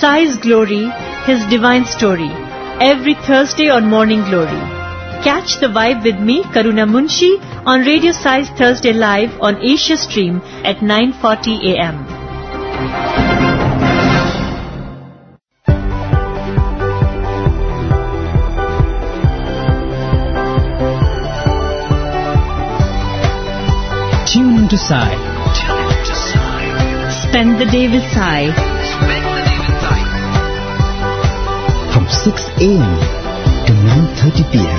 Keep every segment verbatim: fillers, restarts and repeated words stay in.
Sai's Glory, His Divine Story, every Thursday on Morning Glory. Catch the vibe with me, Karuna Munshi, on Radio Sai's Thursday Live on Asia Stream at nine forty a m Tune into Sai. Tune into Sai. Spend the day with Sai. Spend the day with Sai. From six a m to nine thirty p m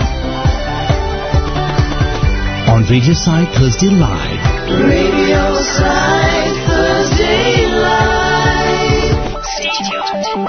on Radio Sai Thursday Live. Radio Sai Thursday Live. Stay tuned.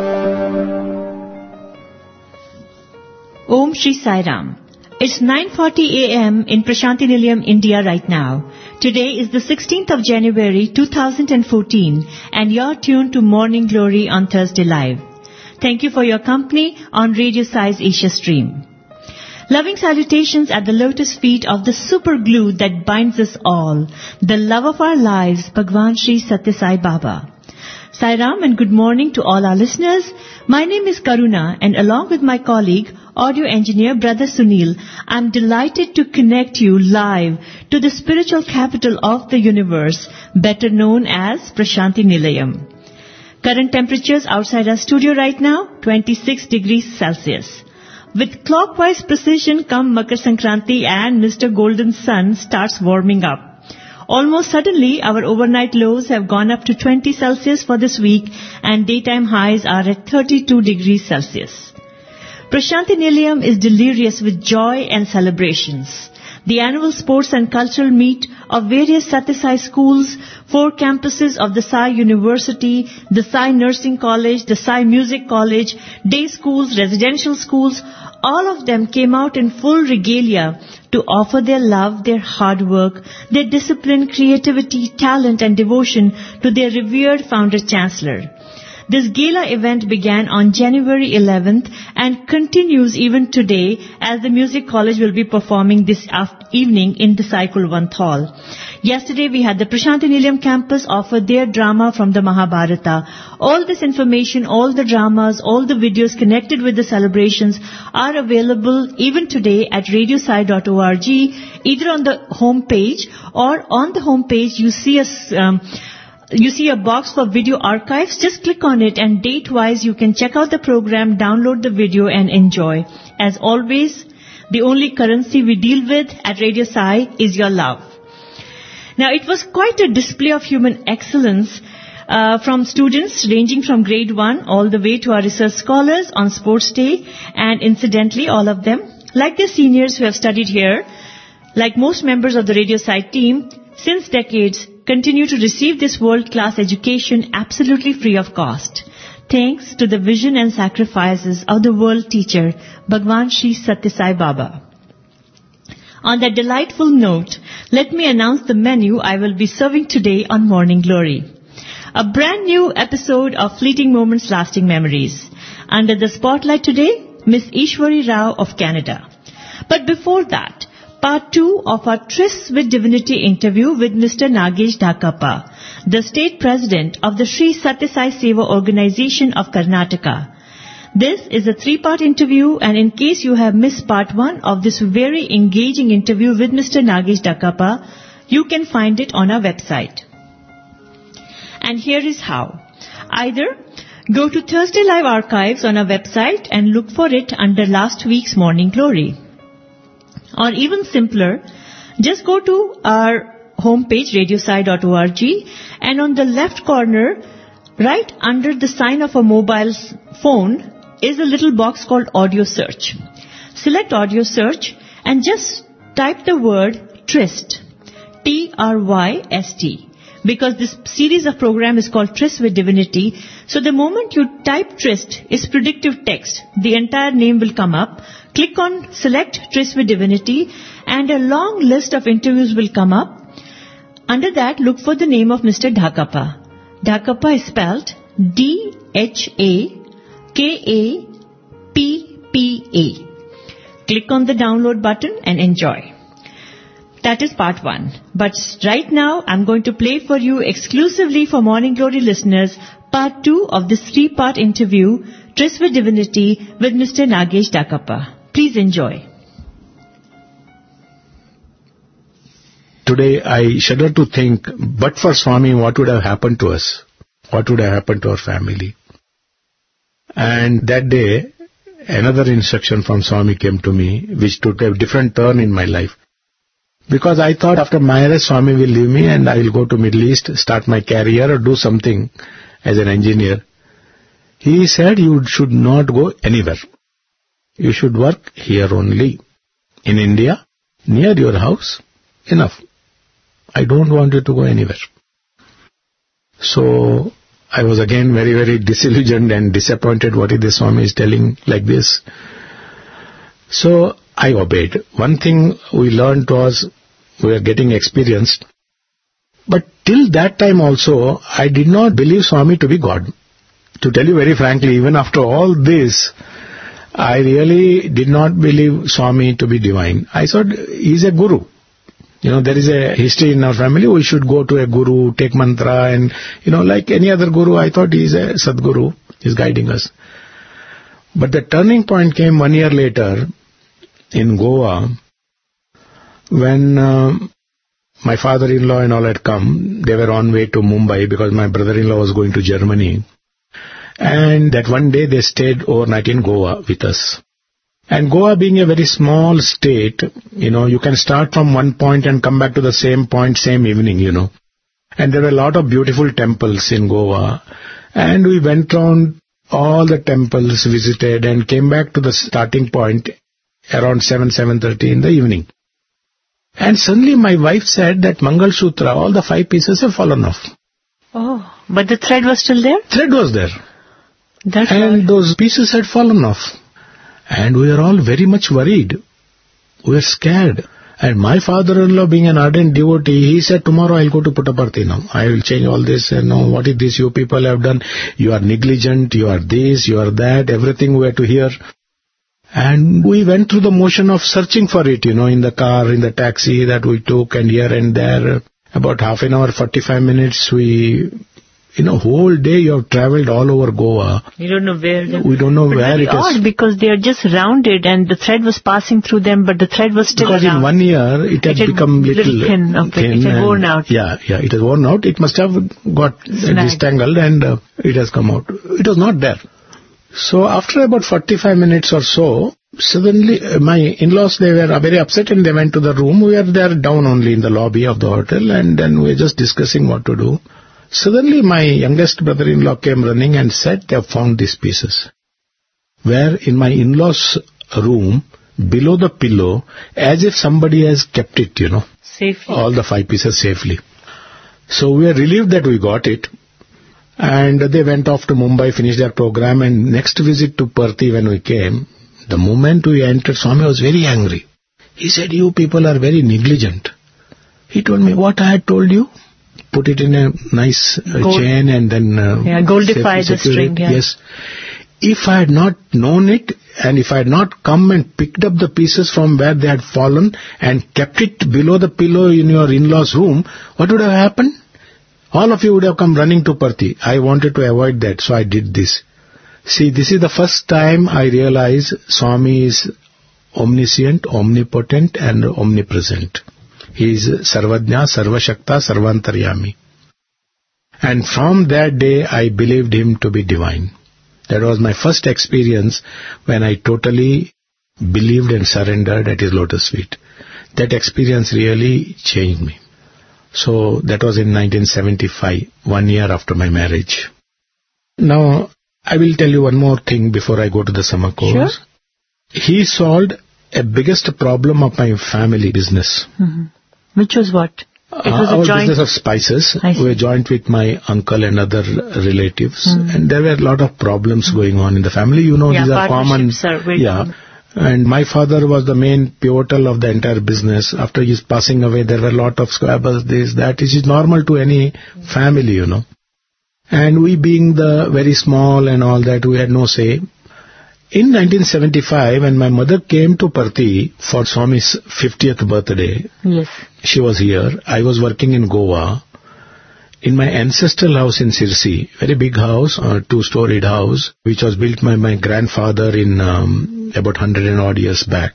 Om Shri Sai Ram. It's nine forty a m in Prashanti Nilayam, India right now. Today is the sixteenth of January two thousand fourteen and you're tuned to Morning Glory on Thursday Live. Thank you for your company on Radio Sai's Asia Stream. Loving salutations at the lotus feet of the super glue that binds us all, the love of our lives, Bhagwan Shri Satya Sai Baba. Sai Ram and good morning to all our listeners. My name is Karuna and along with my colleague, audio engineer Brother Sunil, I'm delighted to connect you live to the spiritual capital of the universe, better known as Prashanti Nilayam. Current temperatures outside our studio right now, twenty-six degrees Celsius. With clockwise precision come Makar Sankranti and Mister Golden Sun starts warming up. Almost suddenly, our overnight lows have gone up to twenty Celsius for this week and daytime highs are at thirty-two degrees Celsius. Prashanti Nilayam is delirious with joy and celebrations. The annual sports and cultural meet of various Satya Sai schools, four campuses of the Sai University, the Sai Nursing College, the Sai Music College, day schools, residential schools, all of them came out in full regalia to offer their love, their hard work, their discipline, creativity, talent and devotion to their revered founder chancellor. This gala event began on January eleventh and continues even today as the Music College will be performing this evening in the Sai Kulwant Hall. Yesterday we had the Prashanti Nilayam campus offer their drama from the Mahabharata. All this information, all the dramas, all the videos connected with the celebrations are available even today at radiosai dot org, either on the home page or on the home page you see a um, You see a box for video archives. Just click on it and date-wise you can check out the program, download the video and enjoy. As always, the only currency we deal with at Radio Sai is your love. Now it was quite a display of human excellence uh, from students ranging from grade one all the way to our research scholars on sports day, and incidentally all of them, like their seniors who have studied here, like most members of the Radio Sai team, since decades, continue to receive this world-class education absolutely free of cost, thanks to the vision and sacrifices of the world teacher, Bhagwan Shri Satya Sai Baba. On that delightful note, let me announce the menu I will be serving today on Morning Glory. A brand new episode of Fleeting Moments, Lasting Memories. Under the spotlight today, Miss Ishwari Rao of Canada. But before that, Part two of our Tryst with Divinity interview with Mister Nagesh Dhakappa, the State President of the Sri Satya Sai Seva Organization of Karnataka. This is a three-part interview, and in case you have missed part one of this very engaging interview with Mister Nagesh Dhakappa, you can find it on our website. And here is how. Either go to Thursday Live Archives on our website and look for it under last week's Morning Glory. Or even simpler, just go to our homepage, radiosai dot org, and on the left corner, right under the sign of a mobile phone, is a little box called Audio Search. Select Audio Search and just type the word Tryst, T R Y S T, because this series of program is called Tryst with Divinity. So the moment you type Tryst, it's predictive text. The entire name will come up. Click on Select Tryst with Divinity and a long list of interviews will come up. Under that, look for the name of Mister Dhakappa. Dhakappa is spelled D H A K A P P A. Click on the download button and enjoy. That is part one. But right now, I'm going to play for you exclusively for Morning Glory listeners, part two of this three-part interview, Tryst with Divinity, with Mister Nagesh Dakappa. Please enjoy. Today, I shudder to think, but for Swami, what would have happened to us? What would have happened to our family? And that day, another instruction from Swami came to me, which took a different turn in my life. Because I thought after marriage, Swami will leave me and I will go to Middle East, start my career or do something as an engineer. He said, you should not go anywhere. You should work here only. In India, near your house, enough. I don't want you to go anywhere. So, I was again very, very disillusioned and disappointed what is the Swami is telling like this. So, I obeyed. One thing we learned was, we are getting experienced. But till that time also, I did not believe Swami to be God. To tell you very frankly, even after all this, I really did not believe Swami to be divine. I thought he is a guru. You know, there is a history in our family, we should go to a guru, take mantra and, you know, like any other guru, I thought he is a Sadguru, he is guiding us. But the turning point came one year later in Goa, when uh, my father-in-law and all had come. They were on way to Mumbai because my brother-in-law was going to Germany. And that one day they stayed overnight in Goa with us. And Goa being a very small state, you know, you can start from one point and come back to the same point same evening, you know. And there were a lot of beautiful temples in Goa. And we went around all the temples, visited and came back to the starting point around seven, seven thirty in the evening. And suddenly my wife said that Mangal Sutra, all the five pieces have fallen off. Oh, but the thread was still there? Thread was there. That's and all. Those pieces had fallen off. And we were all very much worried. We were scared. And my father-in-law, being an ardent devotee, he said, tomorrow I'll go to Puttaparthi now. I will change all this. And now, what is this you people have done? You are negligent, you are this, you are that, everything we had to hear. And we went through the motion of searching for it, you know, in the car, in the taxi that we took, and here and there. About half an hour, forty-five minutes, we... You know, whole day you have travelled all over Goa. You don't know where. The, we don't know but where very it odd is. Because they are just rounded and the thread was passing through them, but the thread was still Because around. in one year it had, it had become little, little thin. Okay. thin it had worn out. Yeah, yeah, it has worn out. It must have got Snagged. distangled and uh, it has come out. It was not there. So after about forty-five minutes or so, suddenly uh, my in-laws, they were very upset and they went to the room. We were there down only in the lobby of the hotel and then we were just discussing what to do. Suddenly my youngest brother-in-law came running and said they have found these pieces. Where in my in-laws' room, below the pillow, as if somebody has kept it, you know. Safely. All the five pieces safely. So we were relieved that we got it. And they went off to Mumbai, finished their program, and next visit to Parthi when we came, the moment we entered, Swami was very angry. He said, you people are very negligent. He told me, what I had told you? Put it in a nice uh, Gold. chain and then... Uh, yeah, goldify the string. Yeah. Yes. If I had not known it and if I had not come and picked up the pieces from where they had fallen and kept it below the pillow in your in-laws' room, what would have happened? All of you would have come running to Parthi. I wanted to avoid that, so I did this. See, this is the first time I realize Swami is omniscient, omnipotent and omnipresent. He is Sarvajna, Sarvashakta, Sarvantaryami. And from that day, I believed him to be divine. That was my first experience when I totally believed and surrendered at his lotus feet. That experience really changed me. So that was in nineteen seventy-five, one year after my marriage. Now, I will tell you one more thing before I go to the summer course. Sure. He solved a biggest problem of my family business. Mm-hmm. Which was what? It was uh, a our joint business of spices. I see. We were joint with my uncle and other relatives, Mm. and there were a lot of problems going on in the family. You know, Yeah, these are common. partnerships are very yeah. common. And my father was the main pivotal of the entire business. After his passing away, there were a lot of squabbles, this, that. It is normal to any family, you know. And we being the very small and all that, we had no say. in nineteen seventy-five, when my mother came to Parthi for Swami's fiftieth birthday, Yes. she was here. I was working in Goa, in my ancestral house in Sirsi, very big house, a two-storied house, which was built by my grandfather in um, about one hundred and odd years back.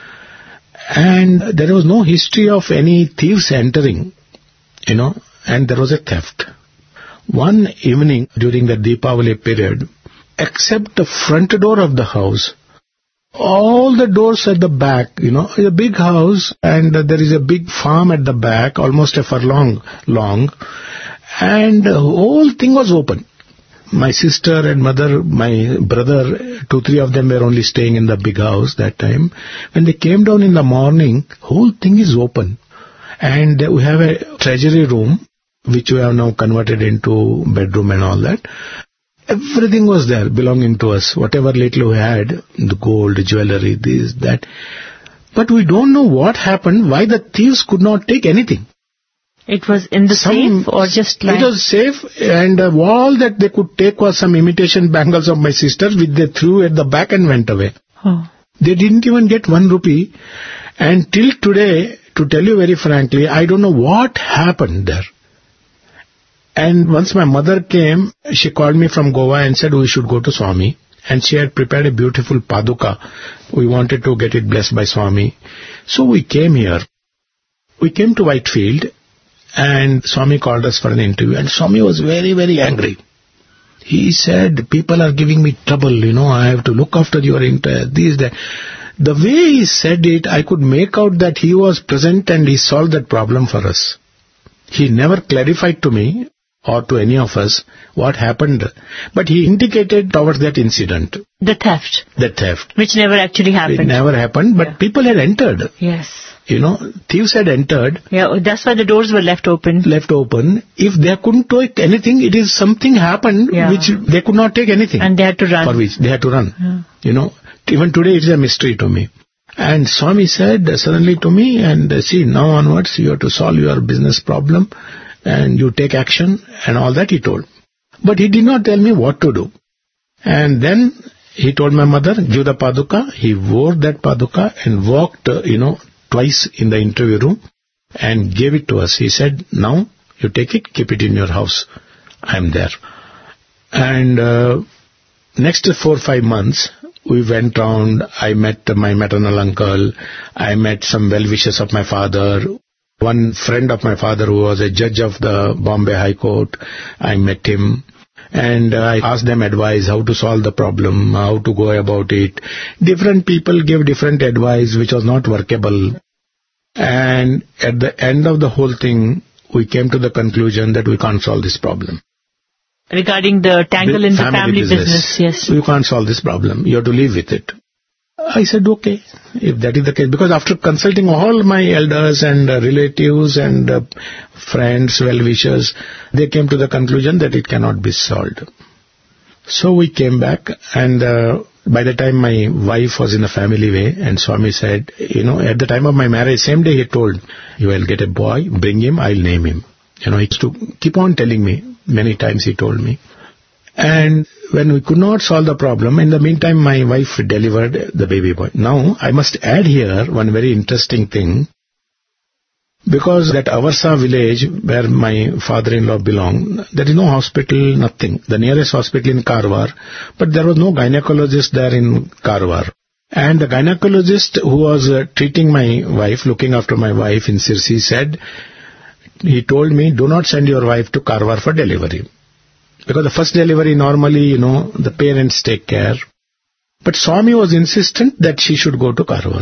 And there was no history of any thieves entering, you know, and there was a theft. One evening during the Deepavali period, except the front door of the house, all the doors at the back, you know, it's a big house and there is a big farm at the back, almost a furlong long, and the whole thing was open. My sister and mother, my brother, two, three of them were only staying in the big house that time. When they came down in the morning, whole thing is open. And we have a treasury room, which we have now converted into bedroom and all that. Everything was there belonging to us. Whatever little we had, the gold, jewelry, this, that. But we don't know what happened, why the thieves could not take anything. It was in the Some- safe or just like... It was safe, and uh, all that they could take was some imitation bangles of my sister, which they threw at the back and went away. Oh. They didn't even get one rupee. And till today, to tell you very frankly, I don't know what happened there. And once my mother came, she called me from Goa and said we should go to Swami. And she had prepared a beautiful paduka. We wanted to get it blessed by Swami. So we came here. We came to Whitefield, and Swami called us for an interview. And Swami was very, very angry. He said, people are giving me trouble, you know, I have to look after your interest, this, that. The way he said it, I could make out that he was present and he solved that problem for us. He never clarified to me or to any of us what happened, but he indicated towards that incident, The theft, that theft. which never actually happened. It never happened, but Yeah. people had entered. Yes. You know, thieves had entered, Yeah, that's why the doors were left open. left open. If they couldn't take anything, it is something happened Yeah. which they could not take anything. And they had to run. For which they had to run. Yeah. You know, even today it is a mystery to me. And Swami said suddenly to me, and uh, see, now onwards you have to solve your business problem and you take action and all that he told. But he did not tell me what to do. And then he told my mother, give the paduka. He wore that paduka and walked, uh, you know, twice in the interview room and gave it to us. He said, now you take it, keep it in your house. I am there. And uh, next four or five months, we went round. I met my maternal uncle. I met some well-wishers of my father. One friend of my father who was a judge of the Bombay High Court. I met him. And uh, I asked them advice, how to solve the problem, how to go about it. Different people gave different advice which was not workable. And at the end of the whole thing, we came to the conclusion that we can't solve this problem. Regarding the tangle in the family business. Yes. You can't solve this problem. You have to live with it. I said, okay, if that is the case. Because after consulting all my elders and uh, relatives and uh, friends, well-wishers, they came to the conclusion that it cannot be solved. So we came back, and uh, by the time my wife was in a family way, and Swami said, you know, at the time of my marriage, same day he told, you will get a boy, bring him, I'll name him. You know, he used to keep on telling me. Many times he told me. And when we could not solve the problem, in the meantime my wife delivered the baby boy. Now, I must add here one very interesting thing. Because that Avarsa village where my father-in-law belonged, there is no hospital, nothing. The nearest hospital in Karwar, but there was no gynecologist there in Karwar. And the gynecologist who was uh, treating my wife, looking after my wife in Sirsi said, he told me, do not send your wife to Karwar for delivery. Because the first delivery normally, you know, the parents take care. But Swami was insistent that she should go to Karwar.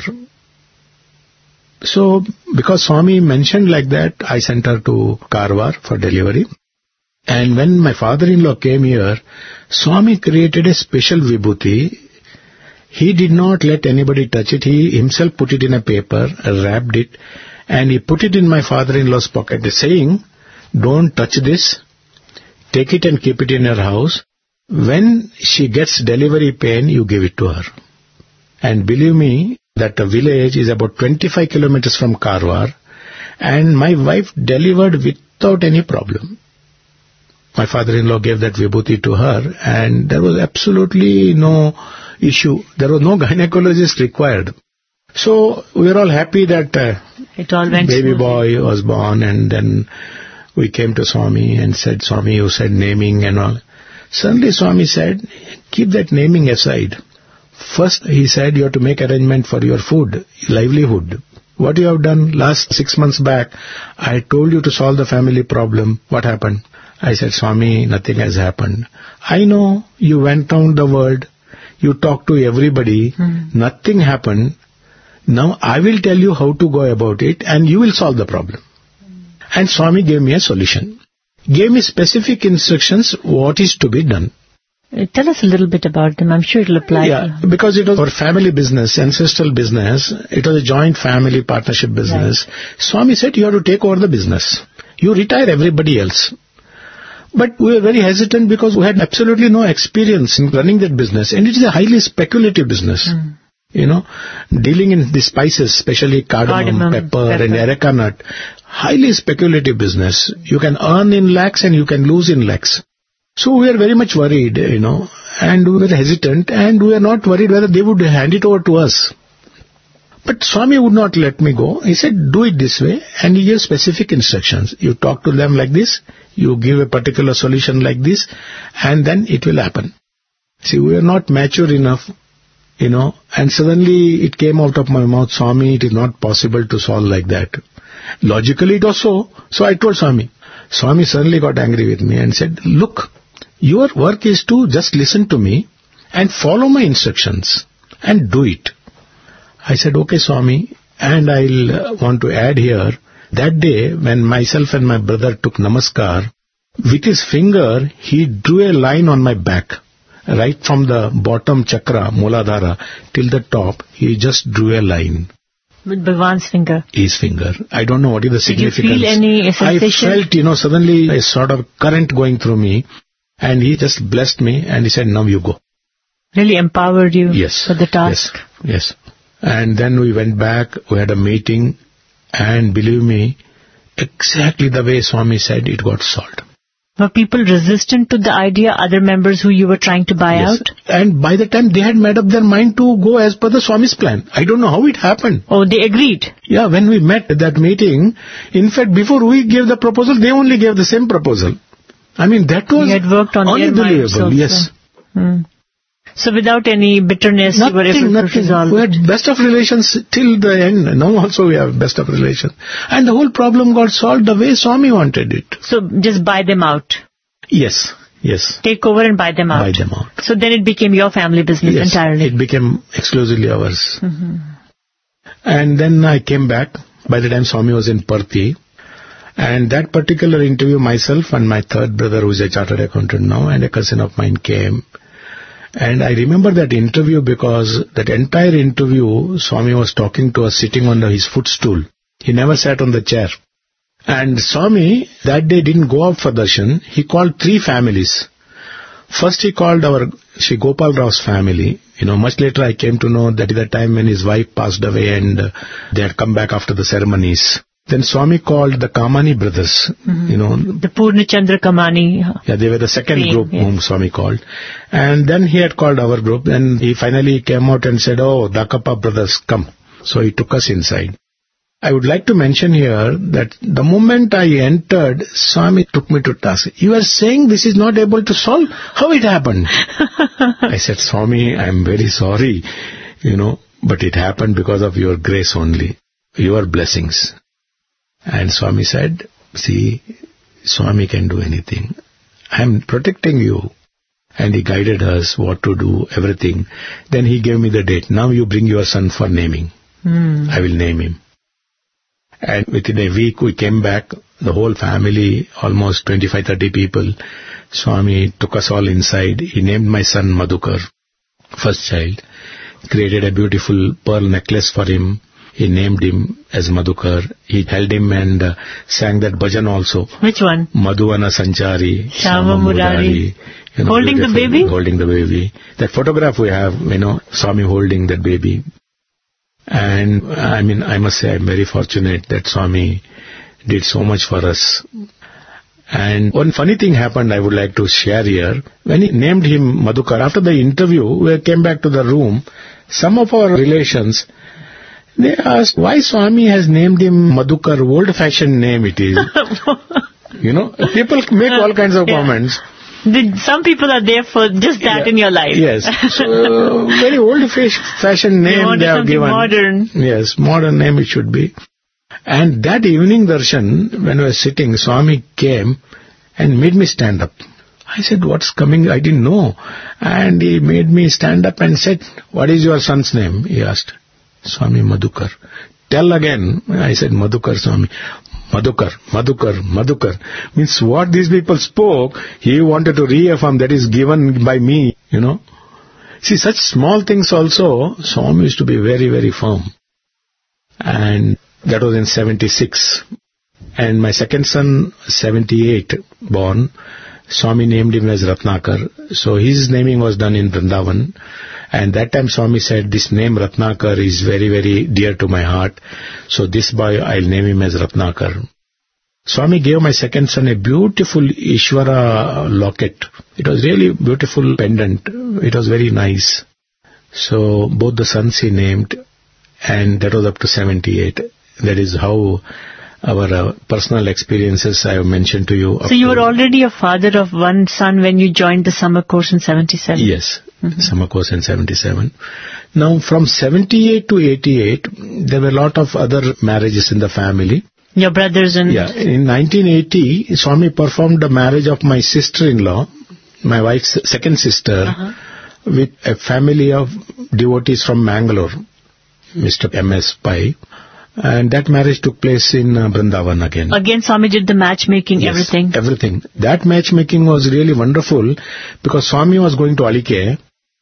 So, because Swami mentioned like that, I sent her to Karwar for delivery. And when my father-in-law came here, Swami created a special vibhuti. He did not let anybody touch it. He himself put it in a paper, wrapped it, and he put it in my father-in-law's pocket, saying, don't touch this, take it and keep it in your house. When she gets delivery pain, you give it to her. And believe me, that the village is about twenty-five kilometers from Karwar, and my wife delivered without any problem. My father-in-law gave that vibhuti to her, and there was absolutely no issue. There was no gynecologist required. So we were all happy that uh, it all went baby smoothly. boy was born, and then we came to Swami and said, Swami, you said naming and all. Suddenly Swami said, keep that naming aside. First he said, you have to make arrangement for your food, livelihood. What you have done last six months back, I told you to solve the family problem. What happened? I said, Swami, nothing has happened. I know you went around the world, you talked to everybody, hmm. nothing happened. Now I will tell you how to go about it and you will solve the problem. And Swami gave me a solution. Gave me specific instructions what is to be done. Tell us a little bit about them. I'm sure it will apply. Yeah, to because it was our family business, ancestral business. It was a joint family partnership business. Right. Swami said, you have to take over the business. You retire everybody else. But we were very hesitant because we had absolutely no experience in running that business. And it is a highly speculative business. Mm. You know, dealing in the spices, especially cardamom, cardamom pepper, pepper and areca nut. Highly speculative business. You can earn in lakhs and you can lose in lakhs. So we are very much worried, you know, and we were hesitant, and we are not worried whether they would hand it over to us. But Swami would not let me go. He said, do it this way, and he gave specific instructions. You talk to them like this, you give a particular solution like this, and then it will happen. See, we are not mature enough, you know, and suddenly it came out of my mouth, Swami, it is not possible to solve like that. Logically it was so. So I told Swami. Swami suddenly got angry with me and said, look, your work is to just listen to me and follow my instructions and do it. I said, okay, Swami, and I'll uh, want to add here, that day when myself and my brother took namaskar, with his finger, he drew a line on my back, right from the bottom chakra, Muladhara, till the top, he just drew a line. With Bhagwan's finger? His finger. I don't know what is the Did significance. Did you feel any sensation? I felt, you know, suddenly a sort of current going through me, and he just blessed me and he said, now you go. Really empowered you yes, for the task? Yes, yes. And then we went back, we had a meeting, and believe me, exactly the way Swami said, it got solved. Were people resistant to the idea, other members who you were trying to buy yes. out? And by the time they had made up their mind to go as per the Swami's plan. I don't know how it happened. Oh, they agreed? Yeah, when we met at that meeting, in fact, before we gave the proposal, they only gave the same proposal. I mean, that was you had worked on unbelievable. Yes. Hmm. So without any bitterness, nothing, you were able nothing. to resolve We it. had best of relations till the end. Now also we have best of relations. And the whole problem got solved the way Swami wanted it. So just buy them out? Yes, yes. Take over and buy them out? Buy them out. So then it became your family business yes, entirely? It became exclusively ours. Mm-hmm. And then I came back by the time Swami was in Parthi. And that particular interview, myself and my third brother, who is a chartered accountant now, and a cousin of mine came. And I remember that interview because that entire interview, Swami was talking to us sitting on his footstool. He never sat on the chair. And Swami that day didn't go out for darshan. He called three families. First he called our Shri Gopal Rao's family. You know, much later I came to know that is the time when his wife passed away and uh, they had come back after the ceremonies. Then Swami called the Kamani brothers, mm-hmm. you know. The Purnachandra Kamani. Yeah, they were the second Same, group yes. whom Swami called. And then he had called our group and he finally came out and said, oh, Dakappa brothers, come. So he took us inside. I would like to mention here that the moment I entered, Swami took me to task. You are saying this is not able to solve? How it happened? I said, Swami, I am very sorry, you know, but it happened because of your grace only, your blessings. And Swami said, see, Swami can do anything. I am protecting you. And he guided us what to do, everything. Then he gave me the date. Now you bring your son for naming. Mm. I will name him. And within a week we came back, the whole family, almost twenty-five to thirty people. Swami took us all inside. He named my son Madhukar, first child. Created a beautiful pearl necklace for him. He named him as Madhukar. He held him and uh, sang that bhajan also. Which one? Madhuvana Sanchari, Shama Murari. You know, holding the baby? Holding the baby. That photograph we have, you know, Swami holding that baby. And I mean, I must say I'm very fortunate that Swami did so much for us. And one funny thing happened I would like to share here. When he named him Madhukar, after the interview, we came back to the room. Some of our relations, they asked why Swami has named him Madhukar, old-fashioned name it is. You know, people make all kinds of Yeah. comments. Did- Some people are there for just that Yeah. in your life. Yes. So, very old-fashioned They name wanted they have something given. modern. Yes, modern name it should be. And that evening darshan, when I was sitting, Swami came and made me stand up. I said, what's coming? I didn't know. And he made me stand up and said, what is your son's name? He asked. Swami Madhukar. Tell again. I said, Madhukar Swami. Madhukar, Madhukar, Madhukar. Means what these people spoke, he wanted to reaffirm that is given by me, you know. See, such small things also, Swami used to be very, very firm. And that was in seventy-six. And my second son, seventy-eight, born, Swami named him as Ratnakar. So his naming was done in Vrindavan. And that time Swami said, this name Ratnakar is very, very dear to my heart. So this boy, I'll name him as Ratnakar. Swami gave my second son a beautiful Ishvara locket. It was really beautiful pendant. It was very nice. So both the sons he named, and that was up to seventy-eight. That is how our uh, personal experiences I have mentioned to you. So you were already a father of one son when you joined the summer course in seventy-seven? Yes, summer course in seventy-seven. Now from seventy-eight to eighty-eight, there were a lot of other marriages in the family. Your brothers and... Yeah, in nineteen eighty, Swami performed the marriage of my sister-in-law, my wife's second sister, Uh-huh. with a family of devotees from Mangalore, Mister M S Pai. And that marriage took place in uh, Vrindavan again. Again, Swami did the matchmaking, Yes, everything. Everything. That matchmaking was really wonderful because Swami was going to Alike.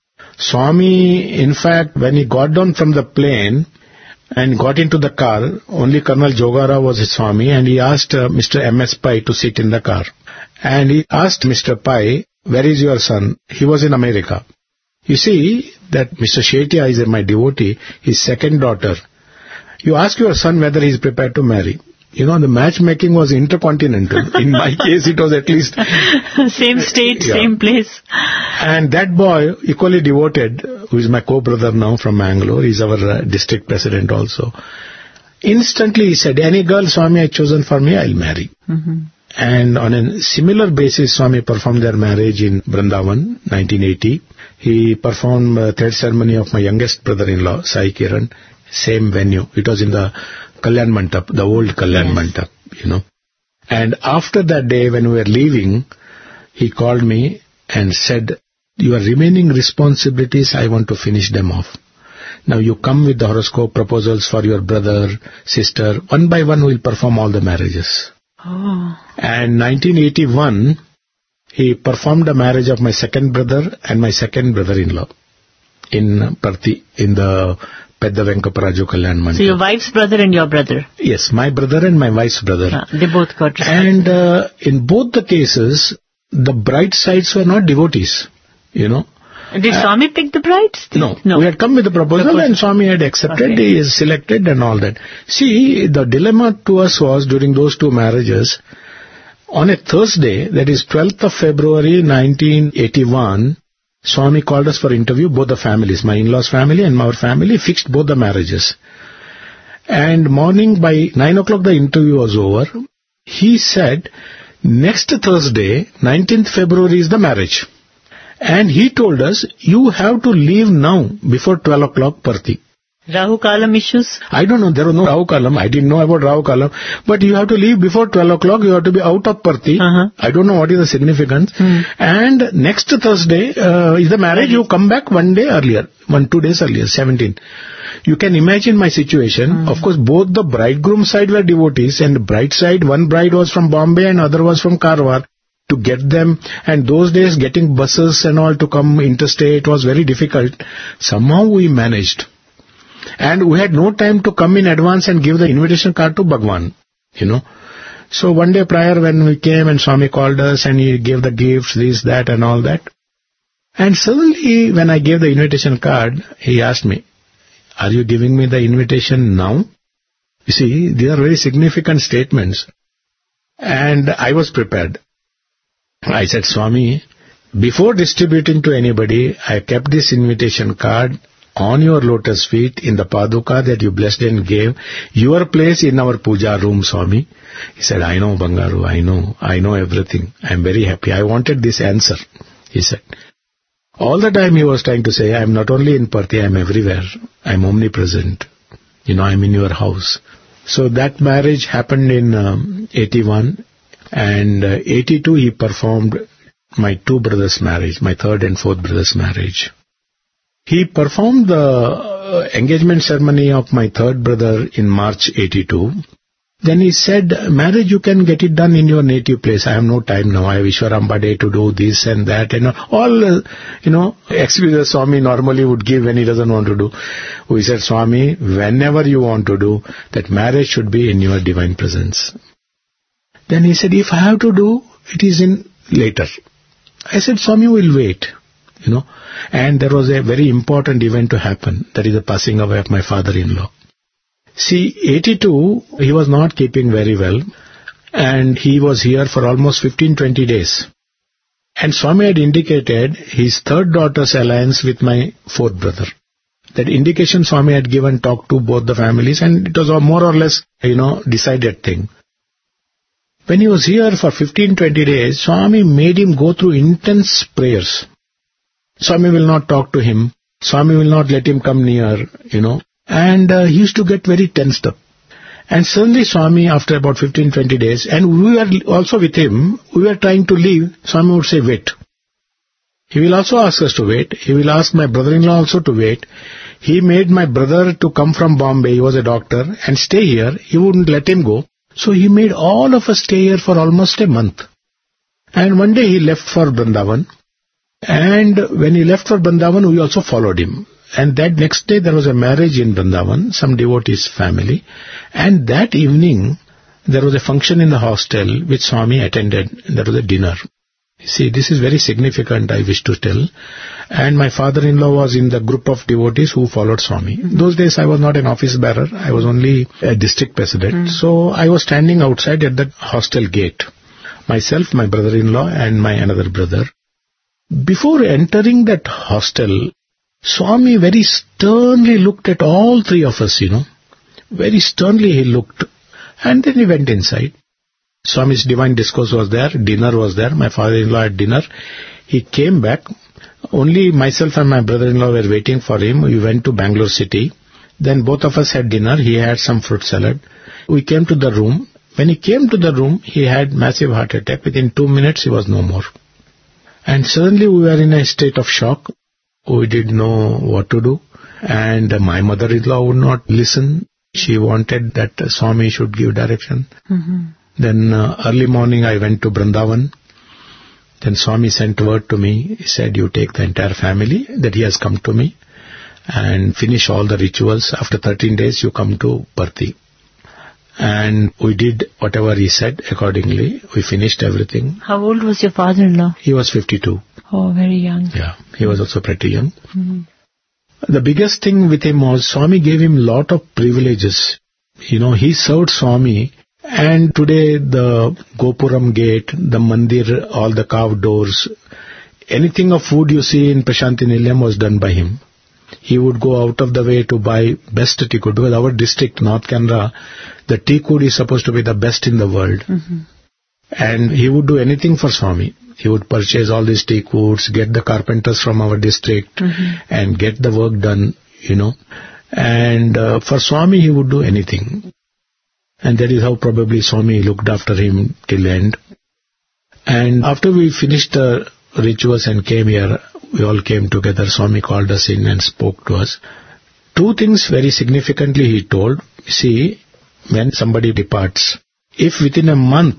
Swami, in fact, when he got down from the plane and got into the car, only Colonel Jogara was his Swami, and he asked uh, Mister M S Pai to sit in the car. And he asked Mister Pai, where is your son? He was in America. You see that Mister Shetia is my devotee, his second daughter. You ask your son whether he is prepared to marry. You know, the matchmaking was intercontinental. In my case, it was at least... Same state, Yeah. same place. And that boy, equally devoted, who is my co-brother now from Mangalore, is our uh, district president also. Instantly he said, any girl Swami has chosen for me, I'll marry. Mm-hmm. And on a similar basis, Swami performed their marriage in Vrindavan, nineteen eighty. He performed uh, third ceremony of my youngest brother-in-law, Sai Kiran, same venue. It was in the Kalyan Mandap, the old Kalyan Yes. Mandap, you know. And after that day, when we were leaving, he called me and said, your remaining responsibilities, I want to finish them off. Now you come with the horoscope proposals for your brother, sister. One by one, we'll perform all the marriages. Oh. And nineteen eighty-one, he performed the marriage of my second brother and my second brother-in-law in Parthi, in the Pedda Venkaparaju Kalyan Mandap. So your wife's brother and your brother. Yes, my brother and my wife's brother. Ah, they both got married. And uh, in both the cases, the bride sides were not devotees, you know. Did Swami pick the brides? No, No. we had come with the proposal Proposal. and Swami had accepted, Okay. he is selected and all that. See, the dilemma to us was during those two marriages, on a Thursday, that is twelfth of February nineteen eighty-one, Swami called us for interview, both the families, my in-laws family and our family, fixed both the marriages. And morning by nine o'clock the interview was over. He said, next Thursday, nineteenth February is the marriage. And he told us, you have to leave now before twelve o'clock Parthi. Rahu Kalam issues? I don't know, there was no Rahu Kalam. I didn't know about Rahu Kalam. But you have to leave before twelve o'clock. You have to be out of Parthi. Uh-huh. I don't know what is the significance. Hmm. And next Thursday uh, is the marriage. You come back one day earlier, one, two days earlier, seventeenth. You can imagine my situation. Hmm. Of course, both the bridegroom side were devotees and the bride side, one bride was from Bombay and other was from Karwar. To get them, and those days getting buses and all to come interstate was very difficult. Somehow we managed. And we had no time to come in advance and give the invitation card to Bhagwan, you know. So one day prior when we came and Swami called us and he gave the gifts, this, that and all that. And suddenly when I gave the invitation card, he asked me, are you giving me the invitation now? You see, these are very significant statements. And I was prepared. I said, Swami, before distributing to anybody, I kept this invitation card on your lotus feet in the Paduka that you blessed and gave, your place in our puja room, Swami. He said, I know, Bangaru, I know, I know everything. I am very happy. I wanted this answer, he said. All the time he was trying to say, I am not only in Parthi, I am everywhere. I am omnipresent. You know, I am in your house. So that marriage happened in um, eighty-one, and uh, eighty-two he performed my two brothers' marriage, my third and fourth brother's marriage. He performed the uh, engagement ceremony of my third brother in March eighty-two. Then he said, marriage you can get it done in your native place. I have no time now. I have Ishwaramba Day to do this and that. And all, uh, you know, excuses Swami normally would give when he doesn't want to do. We said, Swami, whenever you want to do, that marriage should be in your divine presence. Then he said, if I have to do, it is in later. I said, Swami will wait. You know, and there was a very important event to happen. That is the passing away of my father-in-law. See, eighty-two, he was not keeping very well, and he was here for almost fifteen to twenty days. And Swami had indicated his third daughter's alliance with my fourth brother. That indication Swami had given, talked to both the families, and it was a more or less, you know, decided thing. When he was here for fifteen to twenty days, Swami made him go through intense prayers. Swami will not talk to him. Swami will not let him come near, you know. And uh, he used to get very tensed up. And suddenly Swami, after about fifteen to twenty days, and we were also with him, we were trying to leave, Swami would say, wait. He will also ask us to wait. He will ask my brother-in-law also to wait. He made my brother to come from Bombay, he was a doctor, and stay here. He wouldn't let him go. So he made all of us stay here for almost a month. And one day he left for Vrindavan. And when he left for Vrindavan, we also followed him. And that next day there was a marriage in Vrindavan, some devotee's family. And that evening there was a function in the hostel which Swami attended. There was a dinner. See, this is very significant, I wish to tell. And my father-in-law was in the group of devotees who followed Swami. Mm-hmm. Those days I was not an office bearer. I was only a district president. Mm-hmm. So I was standing outside at the hostel gate. Myself, my brother-in-law and my another brother. Before entering that hostel, Swami very sternly looked at all three of us, you know. Very sternly he looked. And then he went inside. Swami's divine discourse was there. Dinner was there. My father-in-law had dinner. He came back. Only myself and my brother-in-law were waiting for him. We went to Bangalore city. Then both of us had dinner. He had some fruit salad. We came to the room. When he came to the room, he had massive heart attack. Within two minutes, he was no more. And suddenly we were in a state of shock. We didn't know what to do. And my mother-in-law would not listen. She wanted that Swami should give direction. Mm-hmm. Then uh, early morning I went to Vrindavan. Then Swami sent word to me. He said, you take the entire family, that he has come to me, and finish all the rituals. After thirteen days you come to Parthi. And we did whatever he said accordingly. We finished everything. How old was your father-in-law? He was fifty-two. Oh, very young. Yeah, he was also pretty young. Mm-hmm. The biggest thing with him was Swami gave him lot of privileges. You know, he served Swami. And today the Gopuram gate, the mandir, all the carved doors, anything of food you see in Prashanti Nilayam was done by him. He would go out of the way to buy best teakwood, because our district, North Canara, the teakwood is supposed to be the best in the world. Mm-hmm. And he would do anything for Swami. He would purchase all these teakwoods, get the carpenters from our district, mm-hmm. and get the work done, you know. And uh, for Swami he would do anything. And that is how probably Swami looked after him till end. And after we finished the rituals and came here, we all came together. Swami called us in and spoke to us. Two things very significantly he told. See, when somebody departs, if within a month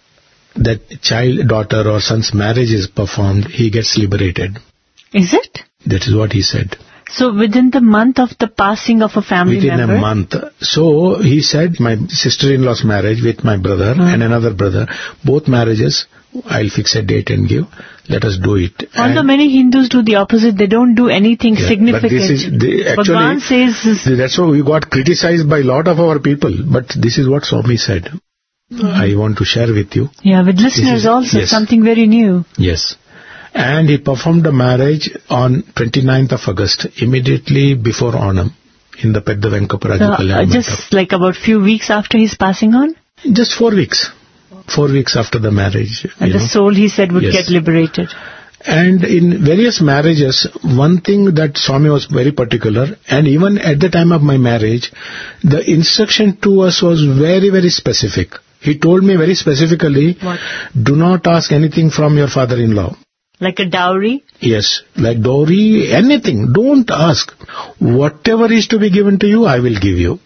that child, daughter or son's marriage is performed, he gets liberated. Is it? That is what he said. So within the month of the passing of a family within member? Within a month. So he said, my sister-in-law's marriage with my brother mm. and another brother, both marriages, I'll fix a date and give. Let us do it. Although and many Hindus do the opposite, they don't do anything yeah, significant. But this is, the, actually, Bhagwan says... That's why we got criticized by a lot of our people. But this is what Swami said. I want to share with you. Yeah, with listeners is, also, yes. something very new. Yes. And he performed the marriage on twenty-ninth of August, immediately before Onam, in the Pedda Venkaparaju So, uh, Kalyan just Mandap. like about few weeks after his passing on? Just four weeks. Four weeks after the marriage. And you the know. soul, he said, would Yes. get liberated. And in various marriages, one thing that Swami was very particular, and even at the time of my marriage, the instruction to us was very, very specific. He told me very specifically, What? do not ask anything from your father-in-law. Like a dowry? Yes, like dowry, anything. Don't ask. Whatever is to be given to you, I will give you.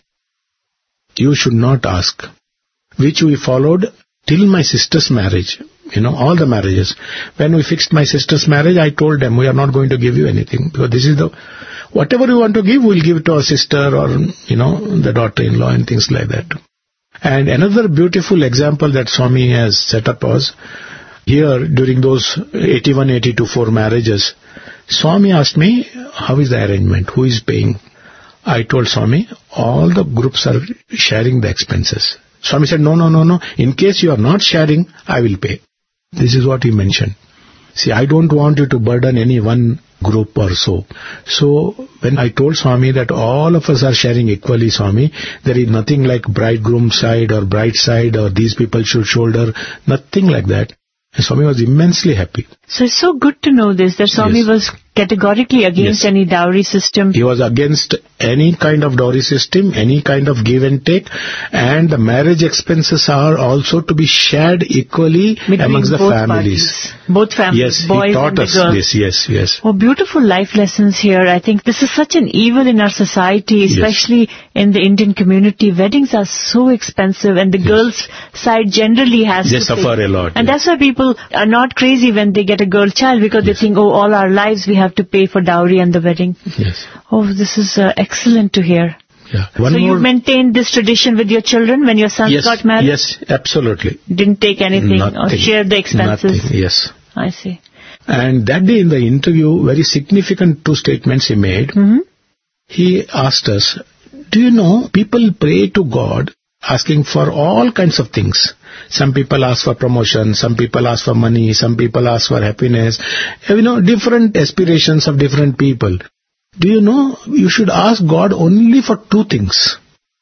You should not ask. Which we followed till my sister's marriage. You know, all the marriages. When we fixed my sister's marriage, I told them, we are not going to give you anything. Because this is the, whatever you want to give, we'll give it to our sister or, you know, the daughter-in-law and things like that. And another beautiful example that Swami has set up was, here during those eighty-one, eighty-two, four marriages, Swami asked me, how is the arrangement? Who is paying? I told Swami, all the groups are sharing the expenses. Swami said, no, no, no, no. In case you are not sharing, I will pay. This is what he mentioned. See, I don't want you to burden any one group or so. So, when I told Swami that all of us are sharing equally, Swami, there is nothing like bridegroom side or bride side or these people should shoulder, nothing like that. And Swami was immensely happy. So it's so good to know this, that Swami Yes. was categorically against Yes. any dowry system. He was against any kind of dowry system, any kind of give and take, and the marriage expenses are also to be shared equally Between amongst the both families. parties. Both families, Yes, boys he taught and the us girls. this. Yes, yes. Oh, beautiful life lessons here. I think this is such an evil in our society, especially in the Indian community. Weddings are so expensive, and the Yes. girls' side generally has They to suffer pay. a lot. And yes. that's why people are not crazy when they get a girl child, because Yes. they think, oh, all our lives we have to pay for dowry and the wedding. Yes. Oh, this is uh, excellent to hear. Yeah. One so more. you maintained this tradition with your children when your sons yes, got married? yes, absolutely. Didn't take anything or Nothing. share the expenses? Nothing, yes. I see. And that day in the interview, very significant two statements he made. Mm-hmm. He asked us, do you know, people pray to God asking for all kinds of things. Some people ask for promotion, some people ask for money, some people ask for happiness. You know, different aspirations of different people. Do you know, you should ask God only for two things.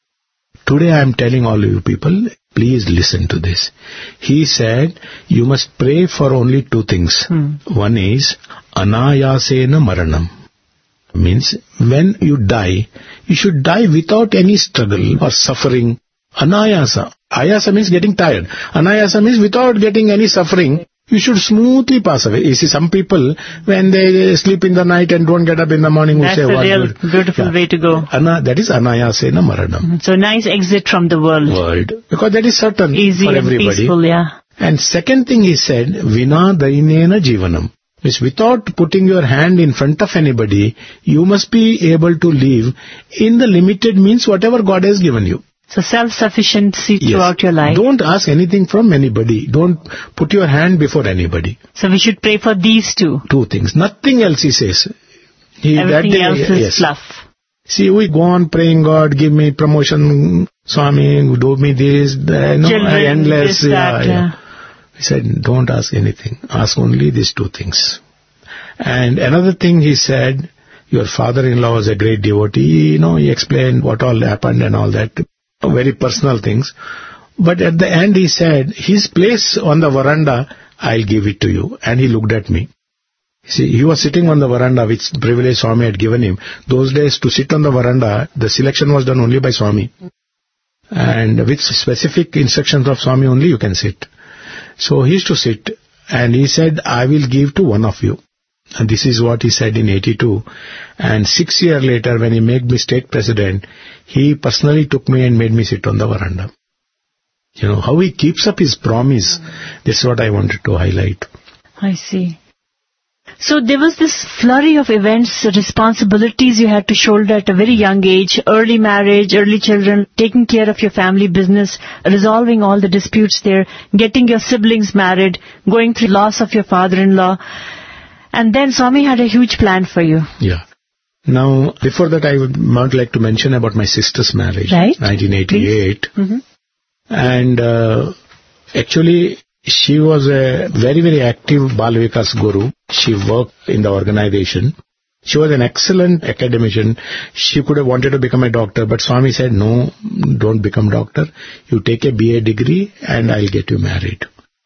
Today I am telling all of you people, please listen to this. He said, you must pray for only two things. Hmm. One is, anayasena maranam. Means, when you die, you should die without any struggle or suffering. Anayasa. Ayasa means getting tired. Anayasa means without getting any suffering, you should smoothly pass away. You see, some people, when they sleep in the night and don't get up in the morning, will That's say, a what real good. beautiful Yeah. way to go. Ana, that is anayasena maranam. So nice exit from the world. World. Because that is certain Easy for and everybody. peaceful, yeah. And second thing he said, vina dainena jivanam. Means without putting your hand in front of anybody, you must be able to live in the limited means whatever God has given you. So self-sufficiency Yes. throughout your life. Don't ask anything from anybody. Don't put your hand before anybody. So we should pray for these two. Two things. Nothing else he says. He, Everything that day, else is yes. fluff. See, we go on praying, God, give me promotion, Swami, do me this, that, no, Children, endless. this, that, yeah. He said, don't ask anything. Ask only these two things. And another thing he said, your father-in-law was a great devotee. You know, he explained what all happened and all that. Very personal things. But at the end he said, his place on the veranda, I'll give it to you. And he looked at me. See, he was sitting on the veranda, which privilege Swami had given him. Those days, to sit on the veranda, the selection was done only by Swami. And with specific instructions of Swami only, you can sit. So he used to sit, and he said, I will give to one of you. And this is what he said in eighty-two. And six years later, when he made me state president, he personally took me and made me sit on the veranda. You know, how he keeps up his promise. This is what I wanted to highlight. I see. So there was this flurry of events, responsibilities you had to shoulder at a very young age, early marriage, early children, taking care of your family business, resolving all the disputes there, getting your siblings married, going through loss of your father-in-law. And then Swami had a huge plan for you. Yeah. Now, before that, I would not like to mention about my sister's marriage. Right. nineteen eighty-eight. Mm-hmm. And uh, Actually, she was a very, very active Bal Vikas Guru. She worked in the organization. She was an excellent academician. She could have wanted to become a doctor, but Swami said, no, don't become doctor. You take a B A degree and I'll get you married.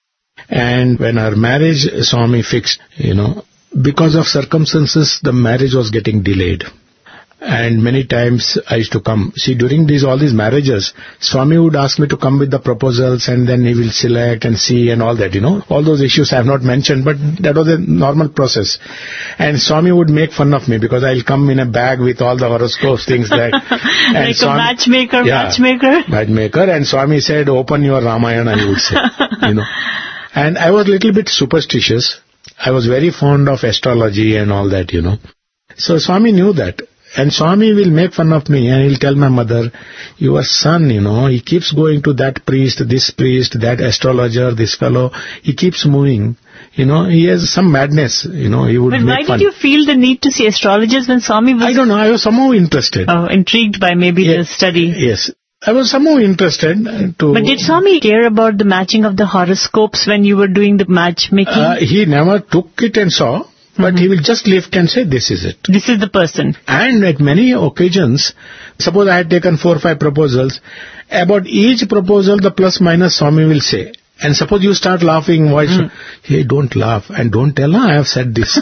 And when our marriage, Swami fixed, you know, because of circumstances, the marriage was getting delayed. And many times I used to come. See, during these all these marriages, Swami would ask me to come with the proposals and then he will select and see and all that, you know. All those issues I have not mentioned, but that was a normal process. And Swami would make fun of me because I'll come in a bag with all the horoscopes, things like... and like Swami, a matchmaker, yeah, matchmaker? Matchmaker. And Swami said, open your Ramayana, he would say, you know. And I was a little bit superstitious. I was very fond of astrology and all that, you know. So Swami knew that. And Swami will make fun of me and he'll tell my mother, your son, you know, he keeps going to that priest, this priest, that astrologer, this fellow. He keeps moving. You know, he has some madness, you know, he would But make why fun. did you feel the need to see astrologers when Swami was... I don't know, I was somehow interested. Oh, intrigued by maybe Yeah, the study. Yes. I was somehow interested to... But did Swami care about the matching of the horoscopes when you were doing the matchmaking? Uh, he never took it and saw, but he will just lift and say, this is it. This is the person. And at many occasions, suppose I had taken four or five proposals, about each proposal the plus minus Swami will say. And suppose you start laughing, why? Mm. Hey, don't laugh and don't tell, I have said this.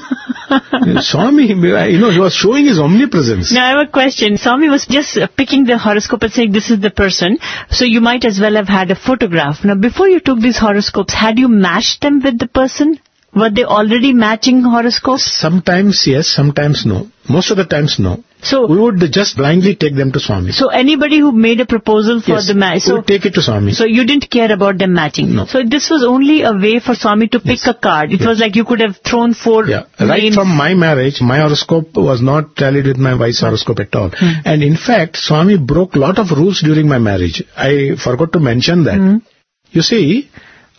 Swami, you know, he was showing his omnipresence. Now I have a question. Swami was just uh, picking the horoscope and saying this is the person. So you might as well have had a photograph. Now before you took these horoscopes, had you matched them with the person? Were they already matching horoscopes? Sometimes yes, sometimes no. Most of the times no. So we would just blindly take them to Swami. So anybody who made a proposal for yes, the match, we so would take it to Swami. So you didn't care about them matching. No. So this was only a way for Swami to pick yes. a card. It yes. was like you could have thrown four yeah. Right names. From my marriage, my horoscope was not tallied with my wife's horoscope at all. Hmm. And in fact, Swami broke a lot of rules during my marriage. I forgot to mention that. Hmm. You see,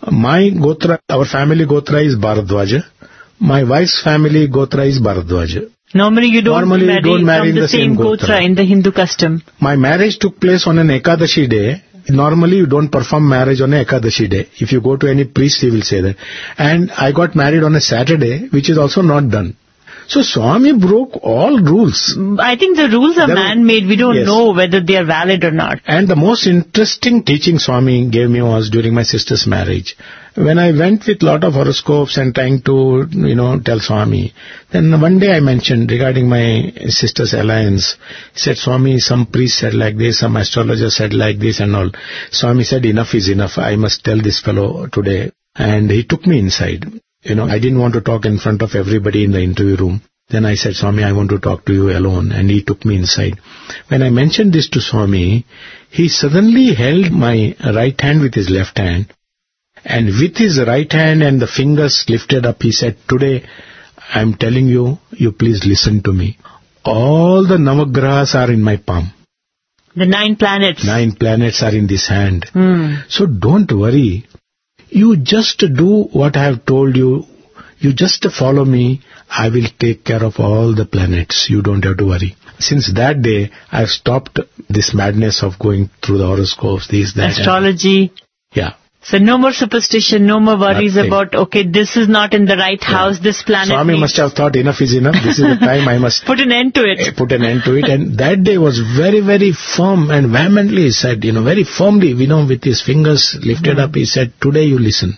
my Gotra, our family Gotra is Bharadwaja. My wife's family Gotra is Bharadwaja. Normally you don't Normally marry, don't marry from the, the same, same Gotra. Gotra in the Hindu custom. My marriage took place on an Ekadashi day. Normally you don't perform marriage on an Ekadashi day. If you go to any priest, he will say that. And I got married on a Saturday, which is also not done. So Swami broke all rules. I think the rules are man-made. We don't yes. know whether they are valid or not. And the most interesting teaching Swami gave me was during my sister's marriage. When I went with lot of horoscopes and trying to, you know, tell Swami, then one day I mentioned regarding my sister's alliance. He said, Swami, some priest said like this, some astrologer said like this and all. Swami said, enough is enough. I must tell this fellow today. And he took me inside. You know, I didn't want to talk in front of everybody in the interview room. Then I said, Swami, I want to talk to you alone. And he took me inside. When I mentioned this to Swami, he suddenly held my right hand with his left hand. And with his right hand and the fingers lifted up, he said, today, I am telling you, you please listen to me. All the Navagrahas are in my palm. The nine planets. Nine planets are in this hand. Mm. So don't worry. You just do what I have told you. You just follow me. I will take care of all the planets. You don't have to worry. Since that day, I have stopped this madness of going through the horoscopes, this, that. Astrology. Yeah. So no more superstition, no more worries Nothing. about, okay, this is not in the right yeah. house, this planet Swami needs... must have thought enough is enough. This is the time I must... Put an end to it. Put an end to it. And that day was very, very firm and vehemently he said, you know, very firmly, you know, with his fingers lifted mm. up, he said, today you listen.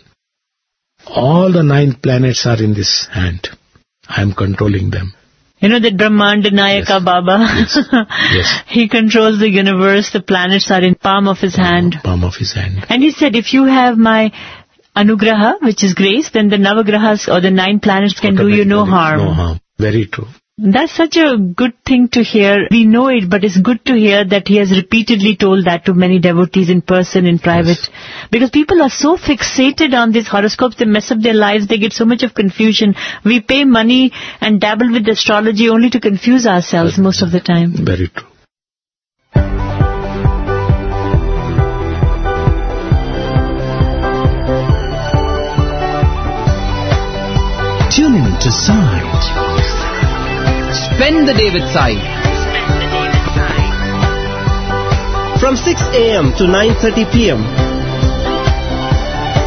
All the nine planets are in this hand. I am controlling them. You know that Brahmanda Nayaka yes. Baba? Yes. yes. He controls the universe. The planets are in palm of his palm, hand. Palm of his hand. And he said, if you have my anugraha, which is grace, then the navagrahas or the nine planets can do you no harm. No harm. Very true. That's such a good thing to hear. We know it, but it's good to hear that he has repeatedly told that to many devotees in person, in private. Yes. Because people are so fixated on these horoscopes, they mess up their lives, they get so much of confusion. We pay money and dabble with astrology only to confuse ourselves most of the time. Very true. Tune in to Sai. Spend the day with Sai. From six a.m. to nine thirty p.m.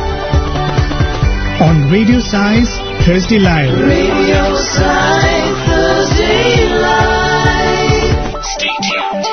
Radio Sai's Thursday Live. Radio Sai Thursday Live. Stay tuned.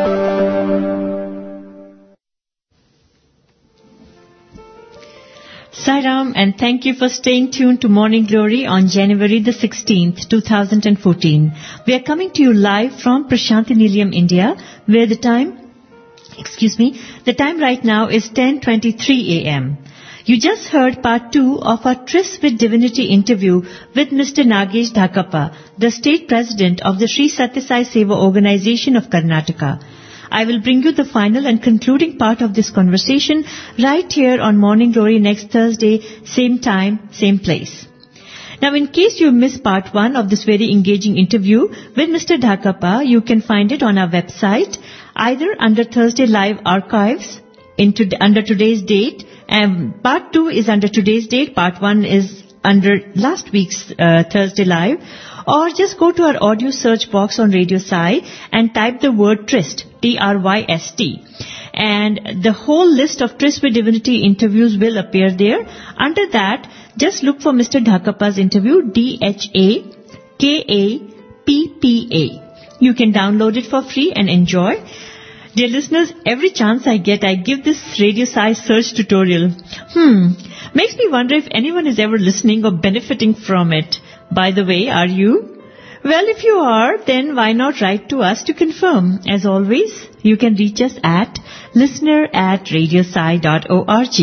Sairam, and thank you for staying tuned to Morning Glory on January the sixteenth, two thousand fourteen. We are coming to you live from Prashanthi Nilayam, India, where the time, excuse me, the time right now is ten twenty-three a.m. You just heard part two of our Tryst with Divinity interview with Mister Nagesh Dhakappa, the State President of the Sri Satya Sai Seva Organization of Karnataka. I will bring you the final and concluding part of this conversation right here on Morning Glory next Thursday, same time, same place. Now, in case you missed part one of this very engaging interview with Mister Dhakappa, you can find it on our website, either under Thursday Live Archives, into, under today's date, and part two is under today's date, part one is under last week's uh, Thursday Live, or just go to our audio search box on Radio Sai and type the word Tryst, T R Y S T. And the whole list of Tryst with Divinity interviews will appear there. Under that, just look for Mister Dhakappa's interview, D H A K A P P A. You can download it for free and enjoy. Dear listeners, every chance I get, I give this Radio Sai search tutorial. Hmm, makes me wonder if anyone is ever listening or benefiting from it. By the way, are you? Well, if you are, then why not write to us to confirm? As always, you can reach us at listener at radiosai dot org.